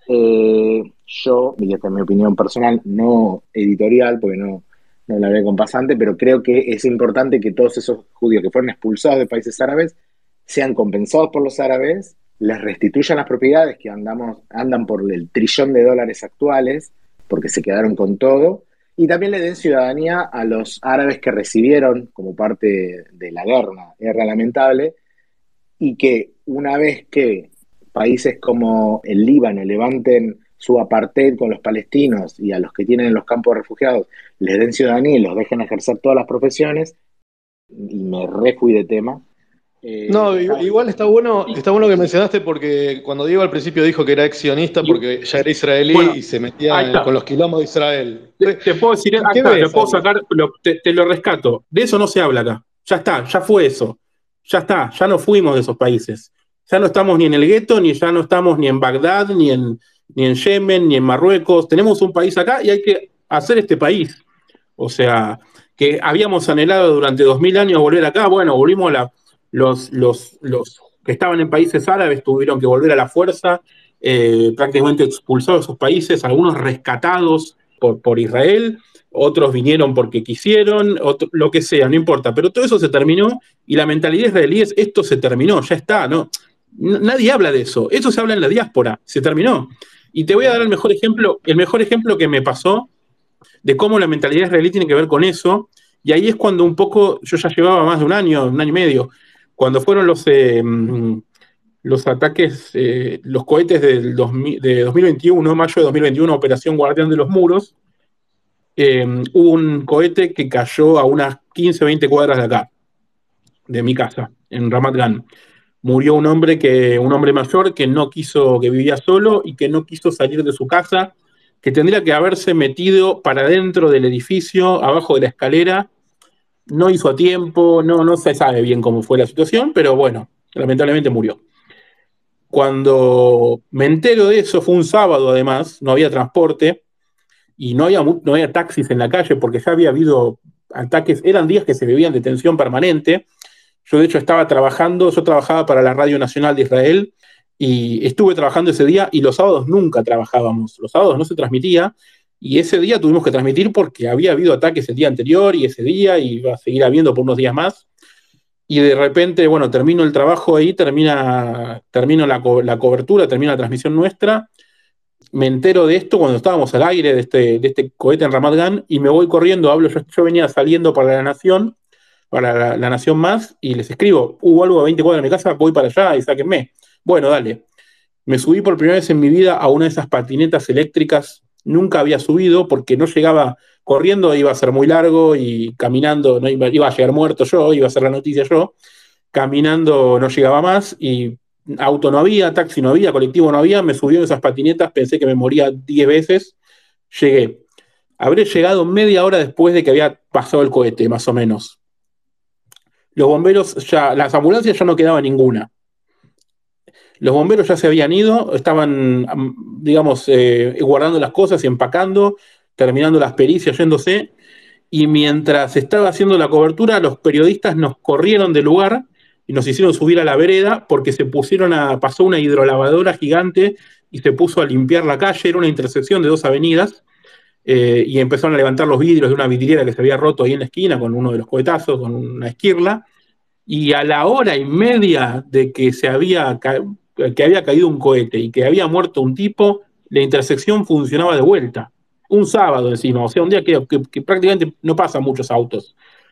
C: yo, y esta es mi opinión personal, no editorial, porque no la hablé con pasante, pero creo que es importante que todos esos judíos que fueron expulsados de países árabes sean compensados por los árabes, les restituyan las propiedades que andan por el trillón de dólares actuales, porque se quedaron con todo, y también le den ciudadanía a los árabes que recibieron como parte de la guerra lamentable, y que una vez que países como el Líbano levanten su apartheid con los palestinos y a los que tienen en los campos de refugiados les den ciudadanía y los dejen ejercer todas las profesiones, y me refui de tema,
B: No, igual está bueno que mencionaste porque cuando Diego al principio dijo que era ex-sionista porque ya era israelí
D: Bueno,
B: y se
D: ahí
B: metía
D: está.
B: con los quilombos de Israel.
D: Te puedo decir,
B: ¿Qué,
D: ahí
B: qué
D: está, te
B: ves
D: puedo
B: ahí?
D: sacar, te lo rescato. De eso no se habla acá. Ya está, ya fue eso. Ya está, ya no fuimos de esos países. Ya no estamos ni en el gueto, ni ya no estamos ni en Bagdad, ni en Yemen, ni en Marruecos. Tenemos un país acá y hay que hacer este país. O sea, que habíamos anhelado durante 2000 años volver acá. Bueno, volvimos los que estaban en países árabes tuvieron que volver a la fuerza, prácticamente expulsados de esos países, algunos rescatados por Israel, otros vinieron porque quisieron, lo que sea, no importa. Pero todo eso se terminó y la mentalidad israelí es esto se terminó, ya está, ¿no? Nadie habla de eso. Eso se habla en la diáspora, se terminó. Y te voy a dar el mejor ejemplo que me pasó de cómo la mentalidad israelí tiene que ver con eso. Y ahí es cuando un poco, yo ya llevaba más de un año y medio, cuando fueron los ataques, los cohetes de 2021, mayo de 2021, Operación Guardián de los Muros, hubo un cohete que cayó a unas 15, 20 cuadras de acá, de mi casa, en Ramat Gan. Murió un hombre mayor que no quiso, que vivía solo y que no quiso salir de su casa, que tendría que haberse metido para dentro del edificio, abajo de la escalera. No hizo a tiempo, no se sabe bien cómo fue la situación, pero bueno, lamentablemente murió. Cuando me entero de eso, fue un sábado además, no había transporte y no había taxis en la calle porque ya había habido ataques, eran días que se vivían de tensión permanente. Yo de hecho yo trabajaba para la Radio Nacional de Israel y estuve trabajando ese día y los sábados nunca trabajábamos, los sábados no se transmitía y ese día tuvimos que transmitir porque había habido ataques el día anterior y ese día y iba a seguir habiendo por unos días más. Y de repente, bueno, termino el trabajo ahí, termino la cobertura, termina la transmisión nuestra, me entero de esto cuando estábamos al aire de este cohete en Ramat Gan y me voy corriendo, yo venía saliendo para La Nación, para la Nación Más, y les escribo, hubo algo a 20 cuadras de mi casa, voy para allá y sáquenme. Bueno, dale. Me subí por primera vez en mi vida a una de esas patinetas eléctricas, nunca había subido porque no llegaba corriendo, iba a ser muy largo y caminando, no iba a llegar muerto yo, iba a ser la noticia yo, caminando no llegaba más y auto no había, taxi no había, colectivo no había, me subí en esas patinetas, pensé que me moría 10 veces, llegué. Habré llegado media hora después de que había pasado el cohete, más o menos. Los bomberos las ambulancias ya no quedaba ninguna. Los bomberos ya se habían ido, estaban, digamos, guardando las cosas y empacando, terminando las pericias, yéndose. Y mientras estaba haciendo la cobertura, los periodistas nos corrieron del lugar y nos hicieron subir a la vereda porque pasó una hidrolavadora gigante y se puso a limpiar la calle. Era una intersección de dos avenidas y empezaron a levantar los vidrios de una vidriera que se había roto ahí en la esquina con uno de los cohetazos, con una esquirla. Y a la hora y media de que había caído un cohete y que había muerto un tipo, la intersección funcionaba de vuelta. Un sábado encima, o sea, un día que prácticamente no pasan muchos autos.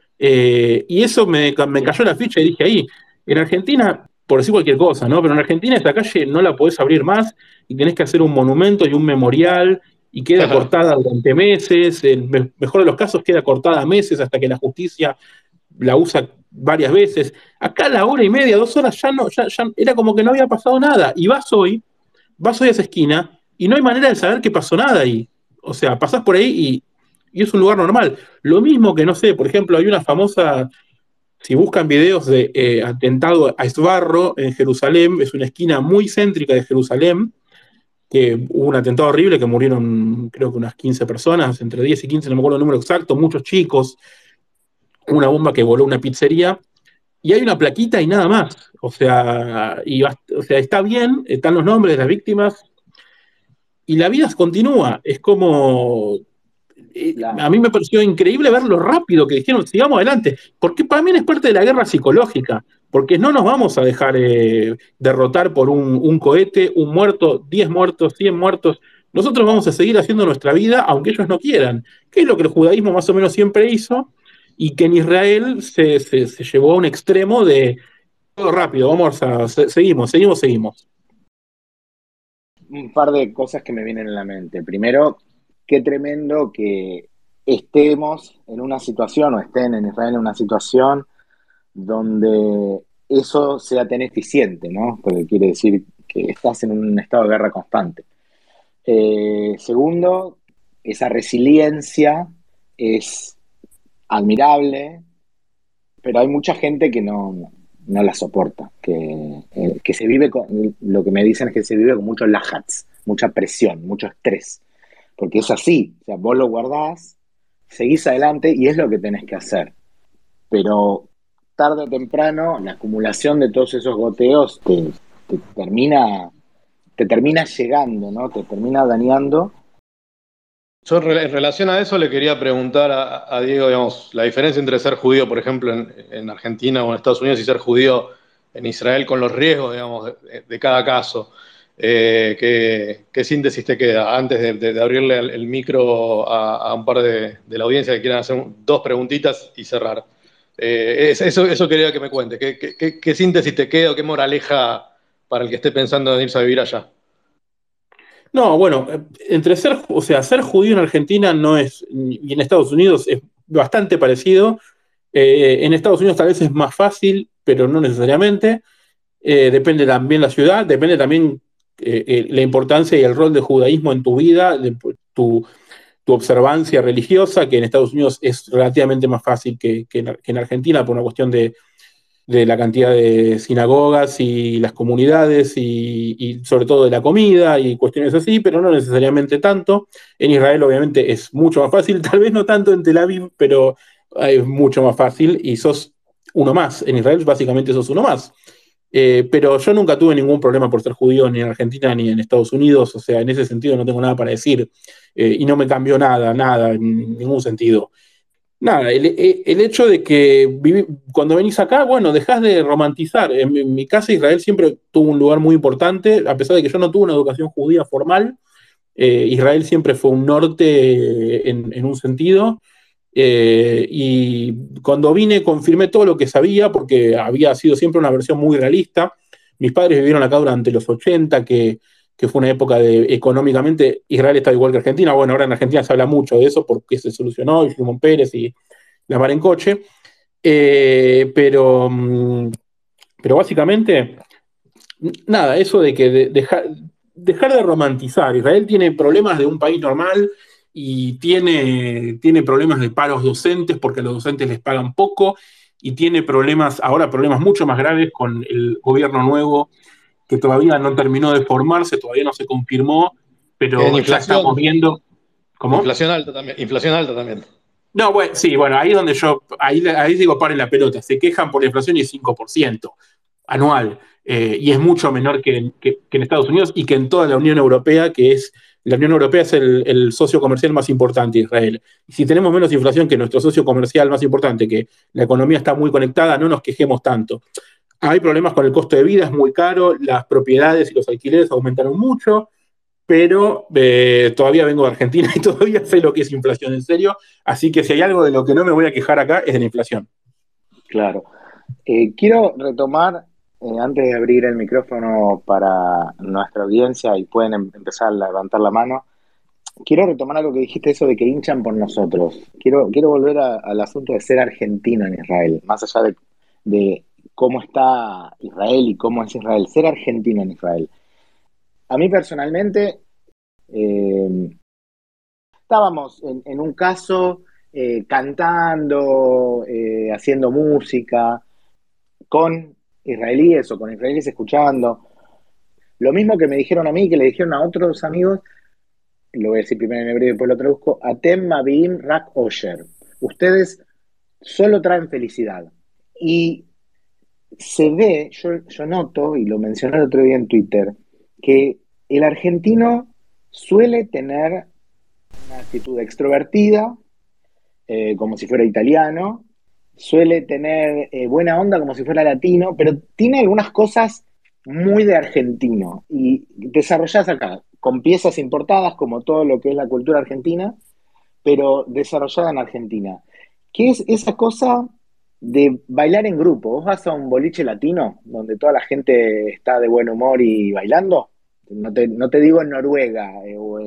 D: Y eso me cayó la ficha y dije ahí, en Argentina, por decir cualquier cosa, ¿no? Pero en Argentina esta calle no la podés abrir más y tenés que hacer un monumento y un memorial y queda cortada durante meses, en el mejor de los casos queda cortada meses hasta que la justicia la usa varias veces. Acá a la hora y media, 2 horas, ya era como que no había pasado nada. Y vas hoy a esa esquina y no hay manera de saber que pasó nada ahí. O sea, pasás por ahí y es un lugar normal. Lo mismo que, no sé, por ejemplo, hay una famosa, si buscan videos de atentado a Esbarro en Jerusalén, es una esquina muy céntrica de Jerusalén, que hubo un atentado horrible que murieron creo que unas 15 personas, entre 10 y 15, no me acuerdo el número exacto, muchos chicos, una bomba que voló una pizzería, y hay una plaquita y nada más. O sea, está bien, están los nombres de las víctimas, y la vida continúa. Es como. A mí me pareció increíble ver lo rápido que dijeron, sigamos adelante, porque para mí es parte de la guerra psicológica, porque no nos vamos a dejar derrotar por un cohete, un muerto, 10 muertos, 100 muertos. Nosotros vamos a seguir haciendo nuestra vida, aunque ellos no quieran, que es lo que el judaísmo más o menos siempre hizo, y que en Israel se llevó a un extremo de todo rápido, seguimos.
C: Un par de cosas que me vienen en la mente. Primero, qué tremendo que estemos en una situación o estén en Israel en una situación donde eso sea tan eficiente, ¿no? Porque quiere decir que estás en un estado de guerra constante. Segundo, esa resiliencia es admirable, pero hay mucha gente que no la soporta, que se vive con, lo que me dicen es que se vive con muchos lajats, mucha presión, mucho estrés, porque es así, o sea, vos lo guardás, seguís adelante y es lo que tenés que hacer, pero tarde o temprano la acumulación de todos esos goteos te termina, te termina llegando, ¿no? Te termina dañando.
B: Yo en relación a eso le quería preguntar a Diego, digamos, la diferencia entre ser judío, por ejemplo, en Argentina o en Estados Unidos y ser judío en Israel con los riesgos, digamos, de cada caso. ¿Qué síntesis te queda antes de abrirle el micro a un par de la audiencia que quieran hacer dos preguntitas y cerrar? Eso quería que me cuente. ¿Qué síntesis te queda o qué moraleja para el que esté pensando en irse a vivir allá?
D: No, bueno, ser judío en Argentina no es, y en Estados Unidos es bastante parecido. En Estados Unidos tal vez es más fácil, pero no necesariamente. Depende también la ciudad, depende también la importancia y el rol del judaísmo en tu vida, tu observancia religiosa, que en Estados Unidos es relativamente más fácil que en Argentina por una cuestión de la cantidad de sinagogas y las comunidades y sobre todo de la comida y cuestiones así, pero no necesariamente tanto. En Israel obviamente es mucho más fácil, tal vez no tanto en Tel Aviv, pero es mucho más fácil y sos uno más. En Israel básicamente sos uno más. Pero yo nunca tuve ningún problema por ser judío ni en Argentina ni en Estados Unidos, o sea, en ese sentido no tengo nada para decir y no me cambió nada, en ningún sentido. Nada, el hecho de que cuando venís acá, bueno, dejás de romantizar. En mi casa Israel siempre tuvo un lugar muy importante, a pesar de que yo no tuve una educación judía formal. Israel siempre fue un norte en un sentido. Y cuando vine confirmé todo lo que sabía, porque había sido siempre una versión muy realista. Mis padres vivieron acá durante los 80, que fue una época de económicamente Israel estaba igual que Argentina. Bueno, ahora en Argentina se habla mucho de eso porque se solucionó y Simón Pérez y la mar en coche. Pero básicamente, nada, eso de que dejar de romantizar. Israel tiene problemas de un país normal y tiene problemas de paros docentes porque a los docentes les pagan poco y tiene ahora problemas mucho más graves con el gobierno nuevo que todavía no terminó de formarse, todavía no se confirmó,
B: En
D: pero ya estamos
B: inflación,
D: viendo. ¿Cómo?
B: inflación alta también, inflación alta también.
D: No, bueno, sí, bueno, ahí es donde ahí digo, paren la pelota, se quejan por la inflación y es 5% anual, y es mucho menor que en Estados Unidos y que en toda la Unión Europea, la Unión Europea es el socio comercial más importante de Israel. Y si tenemos menos inflación que nuestro socio comercial más importante, que la economía está muy conectada, no nos quejemos tanto. Hay problemas con el costo de vida, es muy caro, las propiedades y los alquileres aumentaron mucho, pero todavía vengo de Argentina y todavía sé lo que es inflación en serio, así que si hay algo de lo que no me voy a quejar acá es de la inflación.
C: Claro. Quiero retomar, antes de abrir el micrófono para nuestra audiencia y pueden empezar a levantar la mano, quiero retomar algo que dijiste, eso de que hinchan por nosotros. Quiero volver al asunto de ser argentino en Israel, más allá de cómo está Israel y cómo es Israel, ser argentino en Israel. A mí personalmente, eh, estábamos en un caso cantando, haciendo música, con israelíes o con israelíes escuchando. Lo mismo que me dijeron a mí, que le dijeron a otros amigos, lo voy a decir primero en hebreo y después lo traduzco, Atem Maviim Rak Osher. Ustedes solo traen felicidad. Y se ve, yo noto, y lo mencioné el otro día en Twitter, que el argentino suele tener una actitud extrovertida, como si fuera italiano, suele tener buena onda como si fuera latino, pero tiene algunas cosas muy de argentino y desarrolladas acá, con piezas importadas como todo lo que es la cultura argentina, pero desarrollada en Argentina. ¿Qué es esa cosa de bailar en grupo? ¿Vos vas a un boliche latino donde toda la gente está de buen humor y bailando? No te digo en Noruega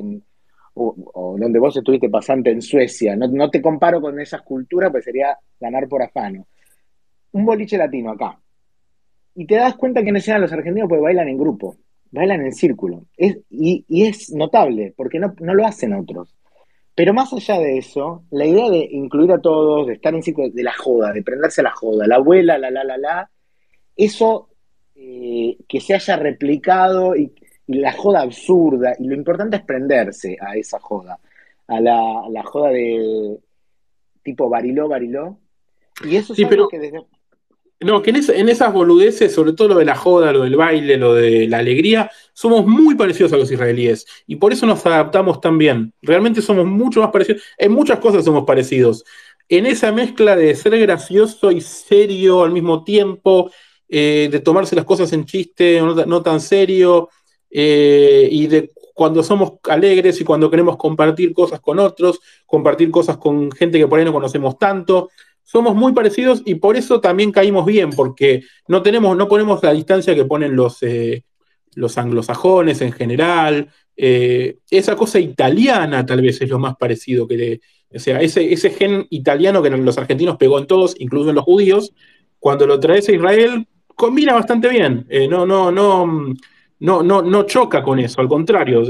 C: o donde vos estuviste pasante en Suecia. No te comparo con esas culturas, pues sería ganar por afano. Un boliche latino acá. Y te das cuenta que no llegan los argentinos porque bailan en grupo, bailan en círculo. Y es notable, porque no lo hacen otros. Pero más allá de eso, la idea de incluir a todos, de estar en círculo, de la joda, de prenderse a la joda, la abuela, la, eso que se haya replicado y la joda absurda, y lo importante es prenderse a esa joda, a la joda de tipo Bariló, Bariló. Y eso es
D: Sí,
C: algo
D: pero
C: que desde...
D: no, que en esas boludeces, sobre todo lo de la joda, lo del baile, lo de la alegría, somos muy parecidos a los israelíes y por eso nos adaptamos tan bien. Realmente somos mucho más parecidos. En muchas cosas somos parecidos. En esa mezcla de ser gracioso y serio al mismo tiempo, de tomarse las cosas en chiste, no tan serio, y de cuando somos alegres y cuando queremos compartir cosas con otros, compartir cosas con gente que por ahí no conocemos tanto, somos muy parecidos y por eso también caímos bien, porque no ponemos la distancia que ponen los anglosajones en general. Esa cosa italiana tal vez es lo más parecido o sea, ese gen italiano que los argentinos pegó en todos, incluso en los judíos, cuando lo traes a Israel, combina bastante bien. No choca con eso, al contrario,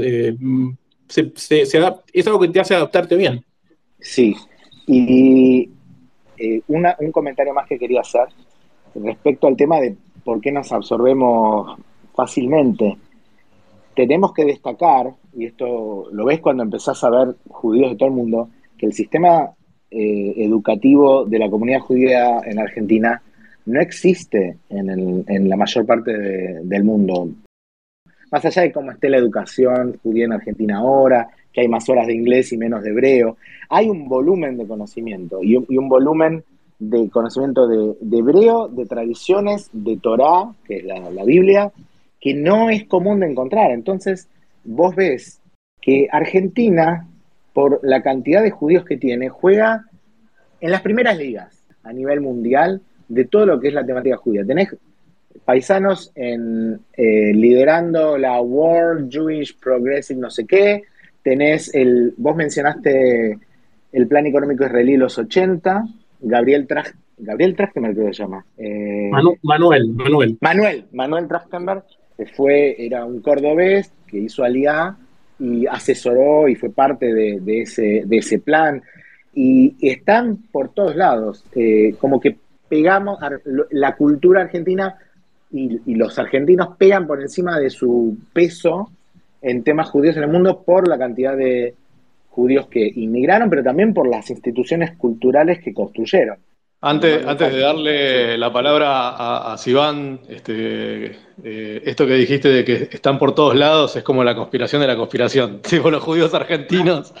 D: es algo que te hace adaptarte bien.
C: Sí. Y un comentario más que quería hacer respecto al tema de por qué nos absorbemos fácilmente. Tenemos que destacar, y esto lo ves cuando empezás a ver judíos de todo el mundo, que el sistema educativo de la comunidad judía en Argentina no existe en la mayor parte del mundo. Más allá de cómo esté la educación judía en Argentina ahora, que hay más horas de inglés y menos de hebreo, hay un volumen de conocimiento y un volumen de conocimiento de hebreo, de tradiciones, de Torá, que es la Biblia, que no es común de encontrar. Entonces, vos ves que Argentina, por la cantidad de judíos que tiene, juega en las primeras ligas a nivel mundial de todo lo que es la temática judía. Tenés paisanos liderando la World Jewish Progressive no sé qué, vos mencionaste el plan económico israelí de los 80, Gabriel Trachtenberg creo que se llama.
D: Manuel.
C: Manuel Trachtenberg, era un cordobés que hizo Aliá y asesoró y fue parte de ese plan. Y están por todos lados, como que pegamos, la cultura argentina y los argentinos pegan por encima de su peso en temas judíos en el mundo por la cantidad de judíos que inmigraron, pero también por las instituciones culturales que construyeron.
B: Antes de darle la palabra a Sivan, esto que dijiste de que están por todos lados es como la conspiración de la conspiración. Tipo los judíos argentinos.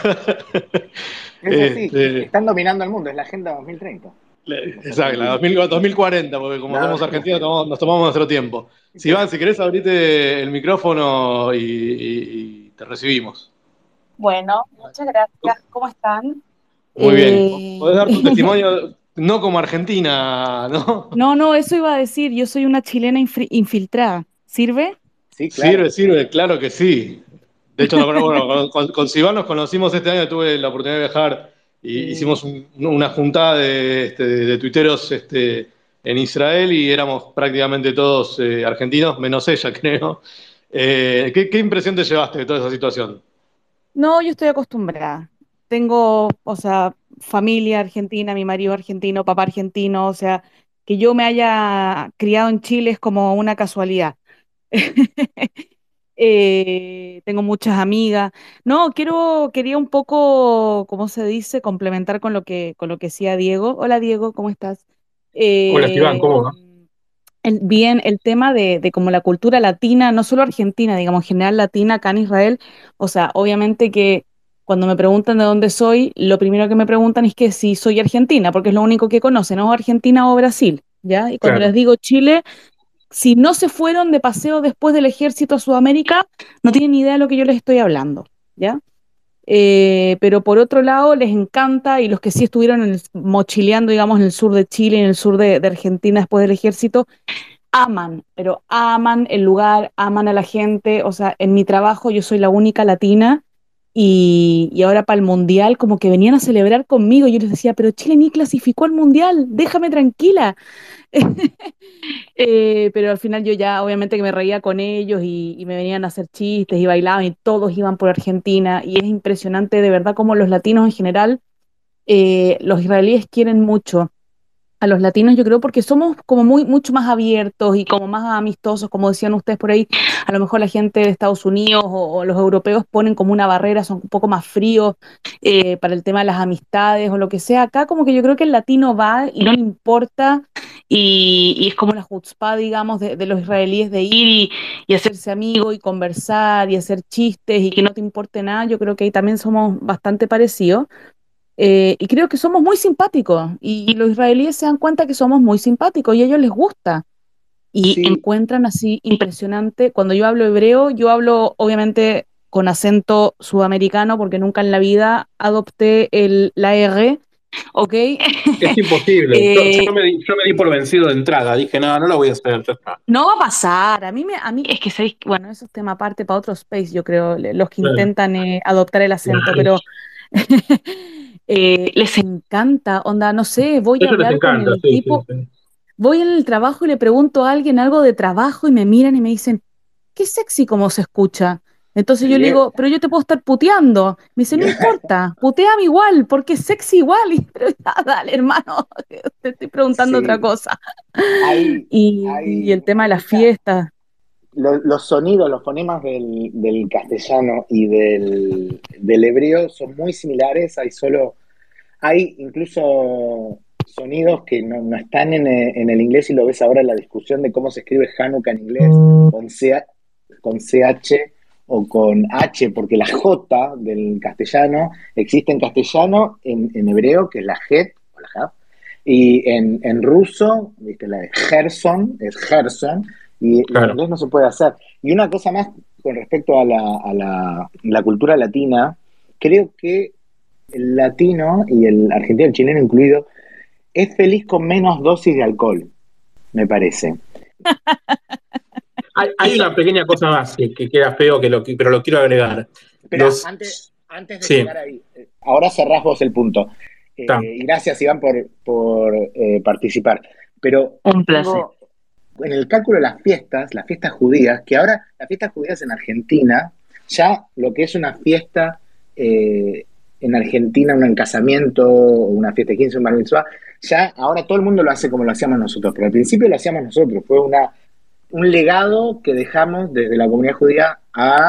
C: Es así, están dominando el mundo, es la Agenda 2030.
B: Exacto, la 2040, porque como somos argentinos nos tomamos nuestro tiempo. Sivan, si querés abrite el micrófono y te recibimos.
E: Bueno, muchas gracias. ¿Cómo están?
B: Muy bien. Podés dar tu testimonio, no como argentina, ¿no?
E: No, eso iba a decir. Yo soy una chilena infiltrada. ¿Sirve?
C: Sí, claro.
B: Sirve, claro que sí. De hecho, bueno, con Sivan nos conocimos este año, tuve la oportunidad de viajar y hicimos una juntada de tuiteros en Israel y éramos prácticamente todos argentinos, menos ella, creo. ¿Qué impresión te llevaste de toda esa situación?
E: No, yo estoy acostumbrada. Tengo, o sea, familia argentina, mi marido argentino, papá argentino, o sea, que yo me haya criado en Chile es como una casualidad. Tengo muchas amigas. No, quería un poco, ¿cómo se dice? Complementar con lo que decía Diego. Hola Diego, ¿cómo estás?
D: Hola, Iván, ¿cómo va?
E: Bien, el tema de como la cultura latina, no solo argentina, digamos, en general latina acá en Israel, o sea, obviamente que cuando me preguntan de dónde soy, lo primero que me preguntan es que si soy argentina, porque es lo único que conocen, o Argentina o Brasil, ¿ya? Y cuando
D: Claro.
E: les digo Chile, si no se fueron de paseo después del ejército a Sudamérica, no tienen ni idea de lo que yo les estoy hablando, ¿ya? Pero por otro lado, les encanta, y los que sí estuvieron mochileando, digamos, en el sur de Chile, en el sur de Argentina después del ejército, aman, pero aman el lugar, aman a la gente. O sea, en mi trabajo yo soy la única latina y ahora para el Mundial como que venían a celebrar conmigo. Yo les decía, pero Chile ni clasificó al Mundial, déjame tranquila. Pero al final yo ya obviamente que me reía con ellos y me venían a hacer chistes y bailaban y todos iban por Argentina y es impresionante de verdad como los latinos en general, los israelíes quieren mucho a los latinos, yo creo, porque somos como mucho más abiertos y como más amistosos, como decían ustedes por ahí. A lo mejor la gente de Estados Unidos o los europeos ponen como una barrera, son un poco más fríos para el tema de las amistades o lo que sea. Acá como que yo creo que el latino va y no le importa y es como la chutzpá, digamos, de los israelíes de ir y hacerse amigo y conversar y hacer chistes y que no te importe nada. Yo creo que ahí también somos bastante parecidos. Y creo que somos muy simpáticos y los israelíes se dan cuenta que somos muy simpáticos y a ellos les gusta y
C: Sí,
E: encuentran así impresionante. Cuando yo hablo hebreo, yo hablo obviamente con acento sudamericano porque nunca en la vida adopté la R, ¿ok?
D: Es imposible.
E: Eh,
D: Yo me di por vencido de entrada. Dije, no, no lo voy a hacer. Ya está.
E: no va a pasar, a mí es que sabéis, bueno, eso es tema aparte para otro space, yo creo, los que
D: Claro,
E: intentan adoptar el acento,
D: claro.
E: pero les encanta, onda, no sé, voy a
D: Eso les
E: hablar con
D: encanta,
E: el
D: sí, sí,
E: tipo,
D: sí.
E: voy en el trabajo y le pregunto a alguien algo de trabajo y me miran y me dicen, qué sexy como se escucha. Entonces yo le
C: sí,
E: digo, pero yo te puedo estar puteando. Me dice, no importa, puteame igual, porque es sexy igual. Y, pero ya, dale, hermano, te estoy preguntando otra
C: sí.
E: cosa.
C: Hay,
E: Y el
C: hay
E: tema de las
C: mucha,
E: fiestas.
C: los sonidos, los fonemas del castellano y del hebreo son muy similares. Hay incluso sonidos que no están en el inglés y lo ves ahora en la discusión de cómo se escribe Hanukkah en inglés, con CH o con H, porque la J del castellano existe en castellano, en hebreo, que es la Het o la Jav, y en ruso, ¿viste? La de Gerson, es Gerson, y en
D: Claro.
C: inglés no se puede hacer. Y una cosa más con respecto a la cultura latina, creo que el latino y el argentino, el chileno incluido, es feliz con menos dosis de alcohol, me parece.
D: Hay
C: Eso,
D: una pequeña cosa más que queda feo, pero lo quiero agregar.
C: espera,
D: Los,
C: antes de
D: sí,
C: llegar ahí, ahora cerrás vos el punto.
D: está.
C: Y gracias, Iván, por participar. Pero
E: Un placer.
C: tengo en el cálculo de las fiestas judías, que ahora las fiestas judías en Argentina, ya lo que es una fiesta en Argentina, un casamiento, o una fiesta de 15, un bar mitzvah, ya ahora todo el mundo lo hace como lo hacíamos nosotros, pero al principio lo hacíamos nosotros, fue un legado que dejamos desde la comunidad judía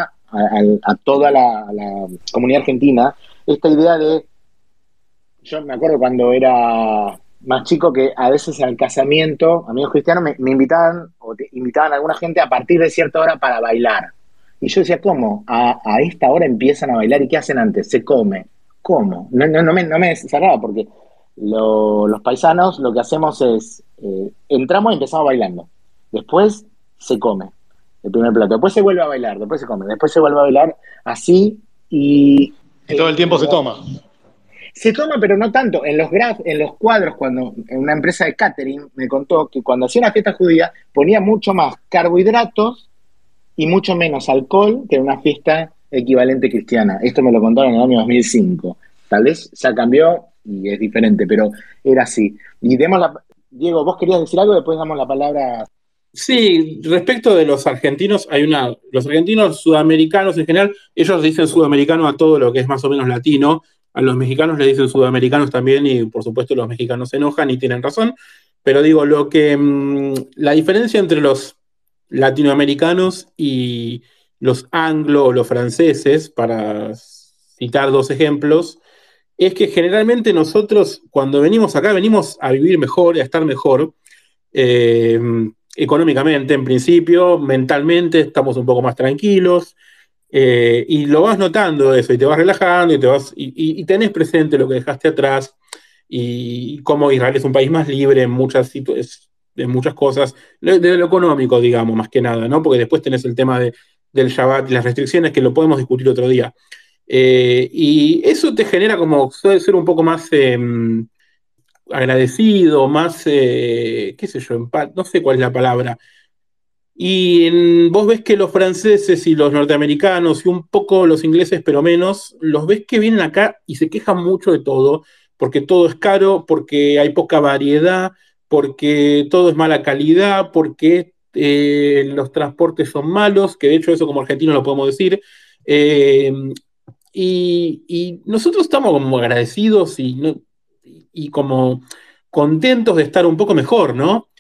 C: a toda la comunidad argentina, esta idea de, yo me acuerdo cuando era más chico que a veces al casamiento, amigos cristianos me invitaban o invitaban a alguna gente a partir de cierta hora para bailar. Y yo decía, ¿cómo? A esta hora empiezan a bailar y ¿qué hacen antes? Se come. ¿Cómo? No me cerraba porque los paisanos lo que hacemos es, entramos y empezamos bailando. Después se come el primer plato. Después se vuelve a bailar, después se come, después se vuelve a bailar así y
B: Y todo el tiempo se toma.
C: se toma, pero no tanto. En los cuadros, cuando en una empresa de catering me contó que cuando hacía una fiesta judía ponía mucho más carbohidratos y mucho menos alcohol que en una fiesta equivalente cristiana. Esto me lo contaron en el año 2005. Tal vez ya cambió y es diferente, pero era así. Y Diego, vos querías decir algo, después damos la palabra.
D: Sí, respecto de los argentinos, los argentinos sudamericanos en general, ellos dicen sudamericano a todo lo que es más o menos latino, a los mexicanos le dicen sudamericanos también y por supuesto los mexicanos se enojan y tienen razón, pero digo, la diferencia entre los latinoamericanos y los anglo o los franceses, para citar dos ejemplos, es que generalmente nosotros cuando venimos acá venimos a vivir mejor, a estar mejor, eh, económicamente en principio, mentalmente estamos un poco más tranquilos, y lo vas notando eso, y te vas relajando, y tenés presente lo que dejaste atrás, y cómo Israel es un país más libre en muchas cosas, de lo económico, digamos, más que nada, ¿no? Porque después tenés el tema del Shabbat y las restricciones que lo podemos discutir otro día. Y eso te genera como, suele ser un poco más agradecido, más, qué sé yo, no sé cuál es la palabra, Vos ves que los franceses y los norteamericanos y un poco los ingleses, pero menos, los ves que vienen acá y se quejan mucho de todo, porque todo es caro, porque hay poca variedad, porque todo es mala calidad, porque los transportes son malos, que de hecho eso como argentinos lo podemos decir. Eh, y nosotros estamos como agradecidos y como contentos de estar un poco mejor, ¿no?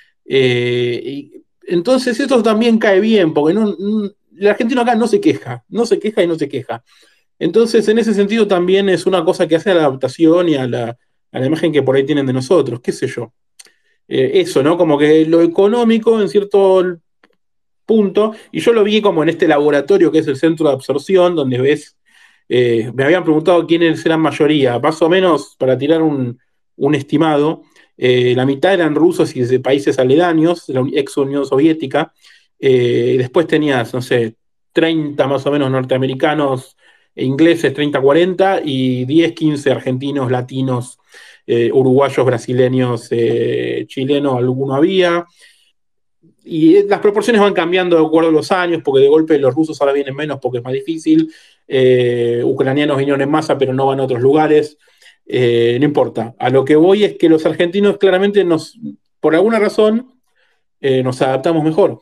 D: Entonces esto también cae bien, porque el argentino acá no se queja, no se queja y no se queja. Entonces, en ese sentido también es una cosa que hace a la adaptación y a la imagen que por ahí tienen de nosotros, qué sé yo. Eso, ¿no? Como que lo económico en cierto punto, y yo lo vi como en este laboratorio que es el centro de absorción, donde ves, me habían preguntado quiénes eran mayoría, más o menos, para tirar un estimado, la mitad eran rusos y de países aledaños, de la ex Unión Soviética, después tenías, no sé, 30 más o menos norteamericanos e ingleses, 30, 40, y 10, 15 argentinos, latinos, uruguayos, brasileños, chilenos, alguno había, y las proporciones van cambiando de acuerdo a los años, porque de golpe los rusos ahora vienen menos porque es más difícil, ucranianos vinieron en masa pero no van a otros lugares, no importa. A lo que voy es que los argentinos claramente por alguna razón, nos adaptamos mejor.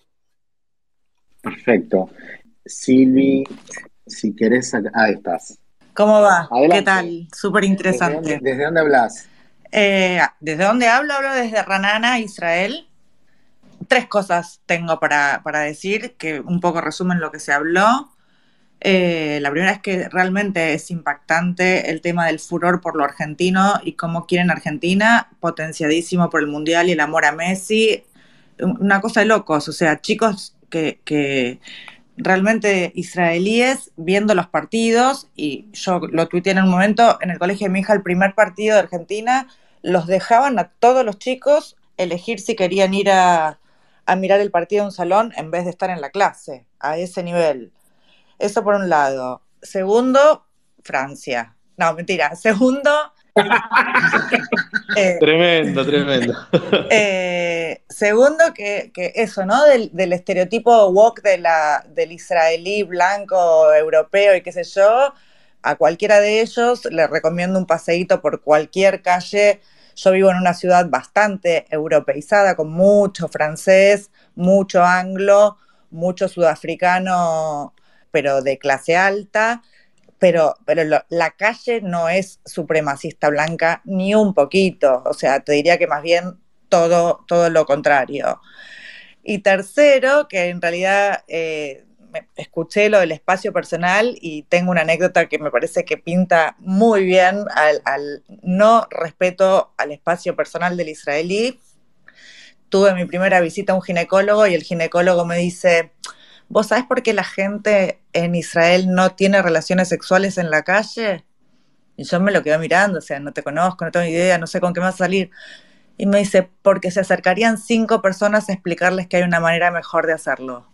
C: Perfecto. Silvi, si querés, ahí estás.
F: ¿Cómo va?
C: Adelante.
F: ¿Qué tal? Súper interesante.
C: ¿Desde dónde hablas?
F: ¿Desde dónde hablo? Hablo desde Ranana, Israel. 3 cosas tengo para decir que un poco resumen lo que se habló. La primera es que realmente es impactante el tema del furor por lo argentino y cómo quieren Argentina, potenciadísimo por el Mundial y el amor a Messi. Una cosa de locos, o sea, chicos que realmente israelíes viendo los partidos, y yo lo tuiteé en un momento, en el colegio de mi hija, el primer partido de Argentina, los dejaban a todos los chicos elegir si querían ir a mirar el partido en un salón en vez de estar en la clase, a ese nivel. Eso por un lado. Segundo, Francia. No, mentira. Segundo...
B: Tremendo.
F: Segundo, que eso, ¿no? Del estereotipo woke del israelí blanco, europeo y qué sé yo, a cualquiera de ellos le recomiendo un paseíto por cualquier calle. Yo vivo en una ciudad bastante europeizada, con mucho francés, mucho anglo, mucho sudafricano, pero de clase alta. Pero la calle no es supremacista blanca ni un poquito, o sea, te diría que más bien todo lo contrario. Y tercero, que en realidad escuché lo del espacio personal y tengo una anécdota que me parece que pinta muy bien al no respeto al espacio personal del israelí. Tuve mi primera visita a un ginecólogo y el ginecólogo me dice... ¿Vos sabés por qué la gente en Israel no tiene relaciones sexuales en la calle? Y yo me lo quedo mirando, o sea, no te conozco, no tengo ni idea, no sé con qué me vas a salir. Y me dice, porque se acercarían 5 personas a explicarles que hay una manera mejor de hacerlo.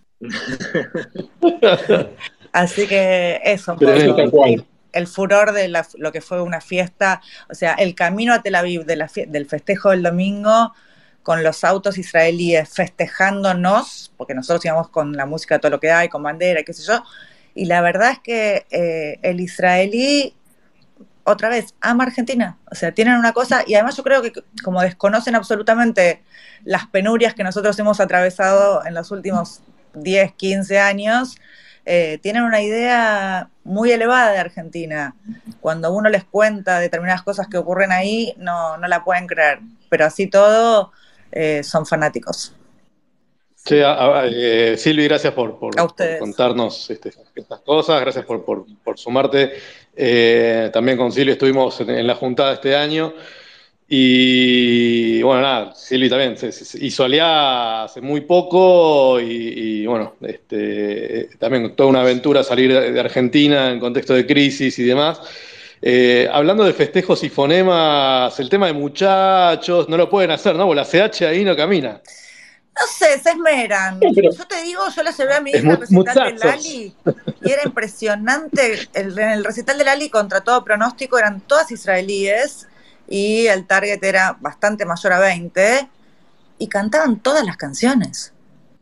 F: Así que eso, el furor de lo que fue una fiesta, o sea, el camino a Tel Aviv del festejo del domingo, con los autos israelíes festejándonos, porque nosotros íbamos con la música, todo lo que hay, con bandera, qué sé yo, y la verdad es que el israelí, otra vez, ama Argentina, o sea, tienen una cosa, y además yo creo que como desconocen absolutamente las penurias que nosotros hemos atravesado en los últimos 10, 15 años, tienen una idea muy elevada de Argentina. Cuando uno les cuenta determinadas cosas que ocurren ahí, no la pueden creer, pero así todo... son fanáticos.
B: Sí, Silvi, gracias por contarnos estas cosas, gracias por sumarte. También con Silvi estuvimos en la juntada este año y bueno, nada, Silvi también se hizo aliada hace muy poco y bueno, también toda una aventura salir de Argentina en contexto de crisis y demás. Hablando de festejos y fonemas, el tema de muchachos, no lo pueden hacer, ¿no? Porque la CH ahí no camina.
F: No sé, se esmeran. Yo te digo, yo la llevé a mi hija al recital de Lali y era impresionante. En el recital de Lali, contra todo pronóstico, eran todas israelíes y el target era bastante mayor a 20 y cantaban todas las canciones.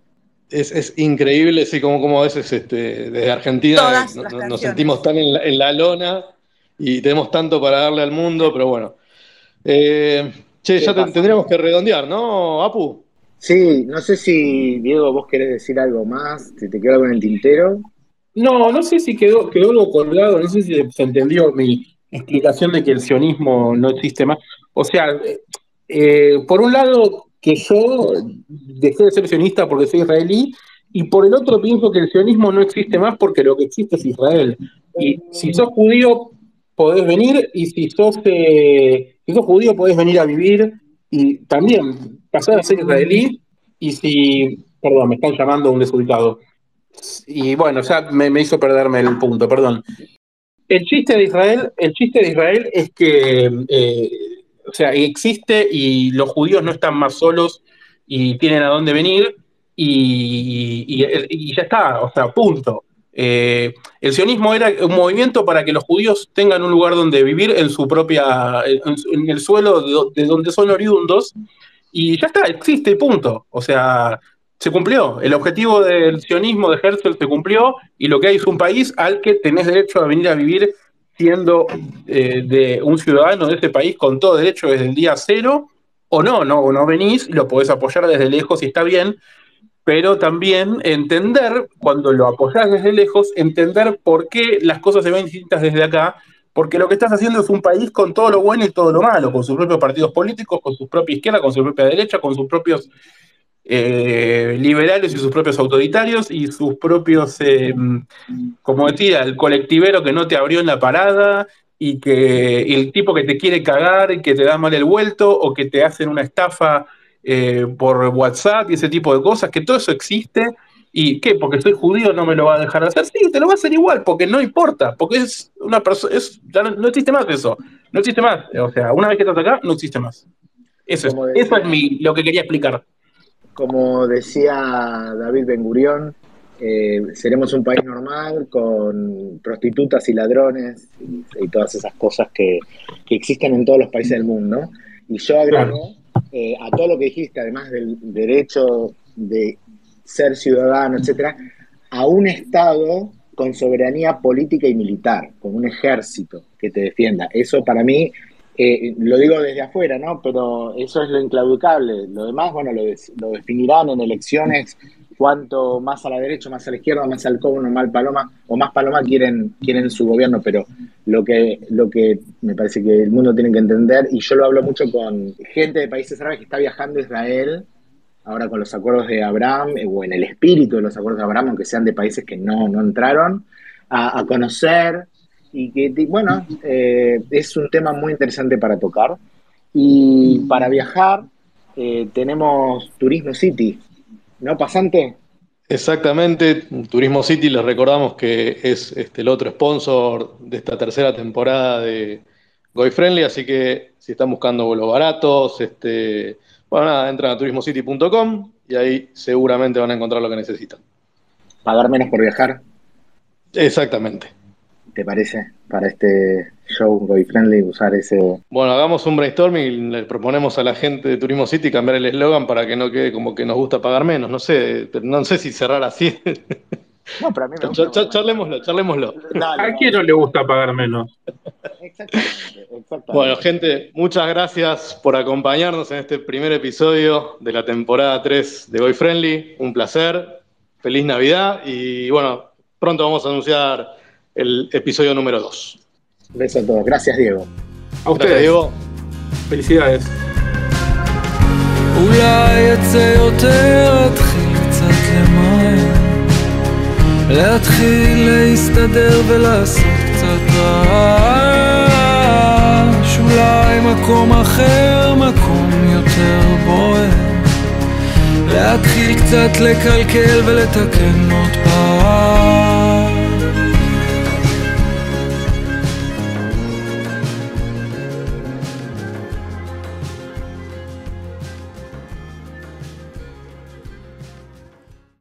B: Es increíble, sí, como a veces desde Argentina
F: Todas las
B: nos
F: canciones.
B: sentimos tan en la lona y tenemos tanto para darle al mundo, pero bueno. Che, ya tendríamos que redondear, ¿no, Apu?
C: Sí, no sé si, Diego, vos querés decir algo más, si te quedó algo en el tintero.
D: No sé si quedó algo colgado, no sé si se entendió mi explicación de que el sionismo no existe más. O sea, por un lado, que yo dejé de ser sionista porque soy israelí, y por el otro pienso que el sionismo no existe más porque lo que existe es Israel. Y si sos judío, podés venir, y si sos judío, podés venir a vivir, y también pasar a ser israelí, perdón, me están llamando un desubicado. Y bueno, ya me hizo perderme el punto, perdón. El chiste de Israel es que, o sea, existe y los judíos no están más solos y tienen a dónde venir y ya está, o sea, punto. El sionismo era un movimiento para que los judíos tengan un lugar donde vivir en su propia, en el suelo de donde son oriundos, y ya está, existe, punto. O sea, se cumplió. El objetivo del sionismo de Herzl se cumplió, y lo que hay es un país al que tenés derecho a venir a vivir siendo de un ciudadano de ese país con todo derecho desde el día cero, o no venís, lo podés apoyar desde lejos y está bien, pero también entender, cuando lo apoyás desde lejos, entender por qué las cosas se ven distintas desde acá, porque lo que estás haciendo es un país con todo lo bueno y todo lo malo, con sus propios partidos políticos, con su propia izquierda, con su propia derecha, con sus propios liberales y sus propios autoritarios y sus propios, como decía, el colectivero que no te abrió en la parada, y que el tipo que te quiere cagar y que te da mal el vuelto, o que te hacen una estafa por WhatsApp y ese tipo de cosas, que todo eso existe. ¿Y qué? Porque soy judío no me lo va a dejar hacer. Sí, te lo va a hacer igual, porque no importa, porque es una persona, ya no existe más eso, no existe más. O sea, una vez que estás acá, no existe más. Eso es lo que quería explicar.
C: Como decía David Ben Gurión, seremos un país normal con prostitutas y ladrones y todas esas cosas que existen en todos los países del mundo. Y yo agrego a todo lo que dijiste, además del derecho de ser ciudadano, etcétera, a un Estado con soberanía política y militar, con un ejército que te defienda. Eso para mí, lo digo desde afuera, ¿no? Pero eso es lo inclaudicable. Lo demás, bueno, lo definirán en elecciones, cuánto más a la derecha, más a la izquierda, más al cono, más paloma, o más paloma quieren su gobierno, pero lo que me parece que el mundo tiene que entender, y yo lo hablo mucho con gente de países árabes que está viajando a Israel, ahora con los acuerdos de Abraham, o en el espíritu de los acuerdos de Abraham, aunque sean de países que no entraron, a conocer, y que, bueno, es un tema muy interesante para tocar. Y para viajar tenemos Turismo City, ¿no, Pasante?
B: Exactamente, Turismo City, les recordamos que es el otro sponsor de esta tercera temporada de Goy Friendly, así que si están buscando vuelos baratos, bueno, nada, entran a turismocity.com y ahí seguramente van a encontrar lo que necesitan.
C: ¿Pagar menos por viajar?
B: Exactamente.
C: ¿Te parece? Para este show Goy Friendly usar ese...
B: Bueno, hagamos un brainstorming y le proponemos a la gente de Turismo City cambiar el eslogan para que no quede como que nos gusta pagar menos. No sé si cerrar así.
C: No, pero a mí me gusta.
B: Charlémoslo.
C: Dale,
D: ¿A quién no le gusta pagar menos?
C: Exactamente.
B: Bueno, gente, muchas gracias por acompañarnos en este primer episodio de la temporada 3 de Goy Friendly. Un placer, feliz Navidad y bueno, pronto vamos a anunciar el episodio número 2.
C: Beso a todos. Gracias, Diego.
D: A ustedes.
B: Gracias, Diego.
D: Felicidades.
A: אולי יצא יותר, אתחיל קצת למען, להתחיל להסתדר ולעשות קצת רעש, אולי מקום אחר, מקום יותר בוער, להתחיל קצת לקלקל ולתקן עוד פעם.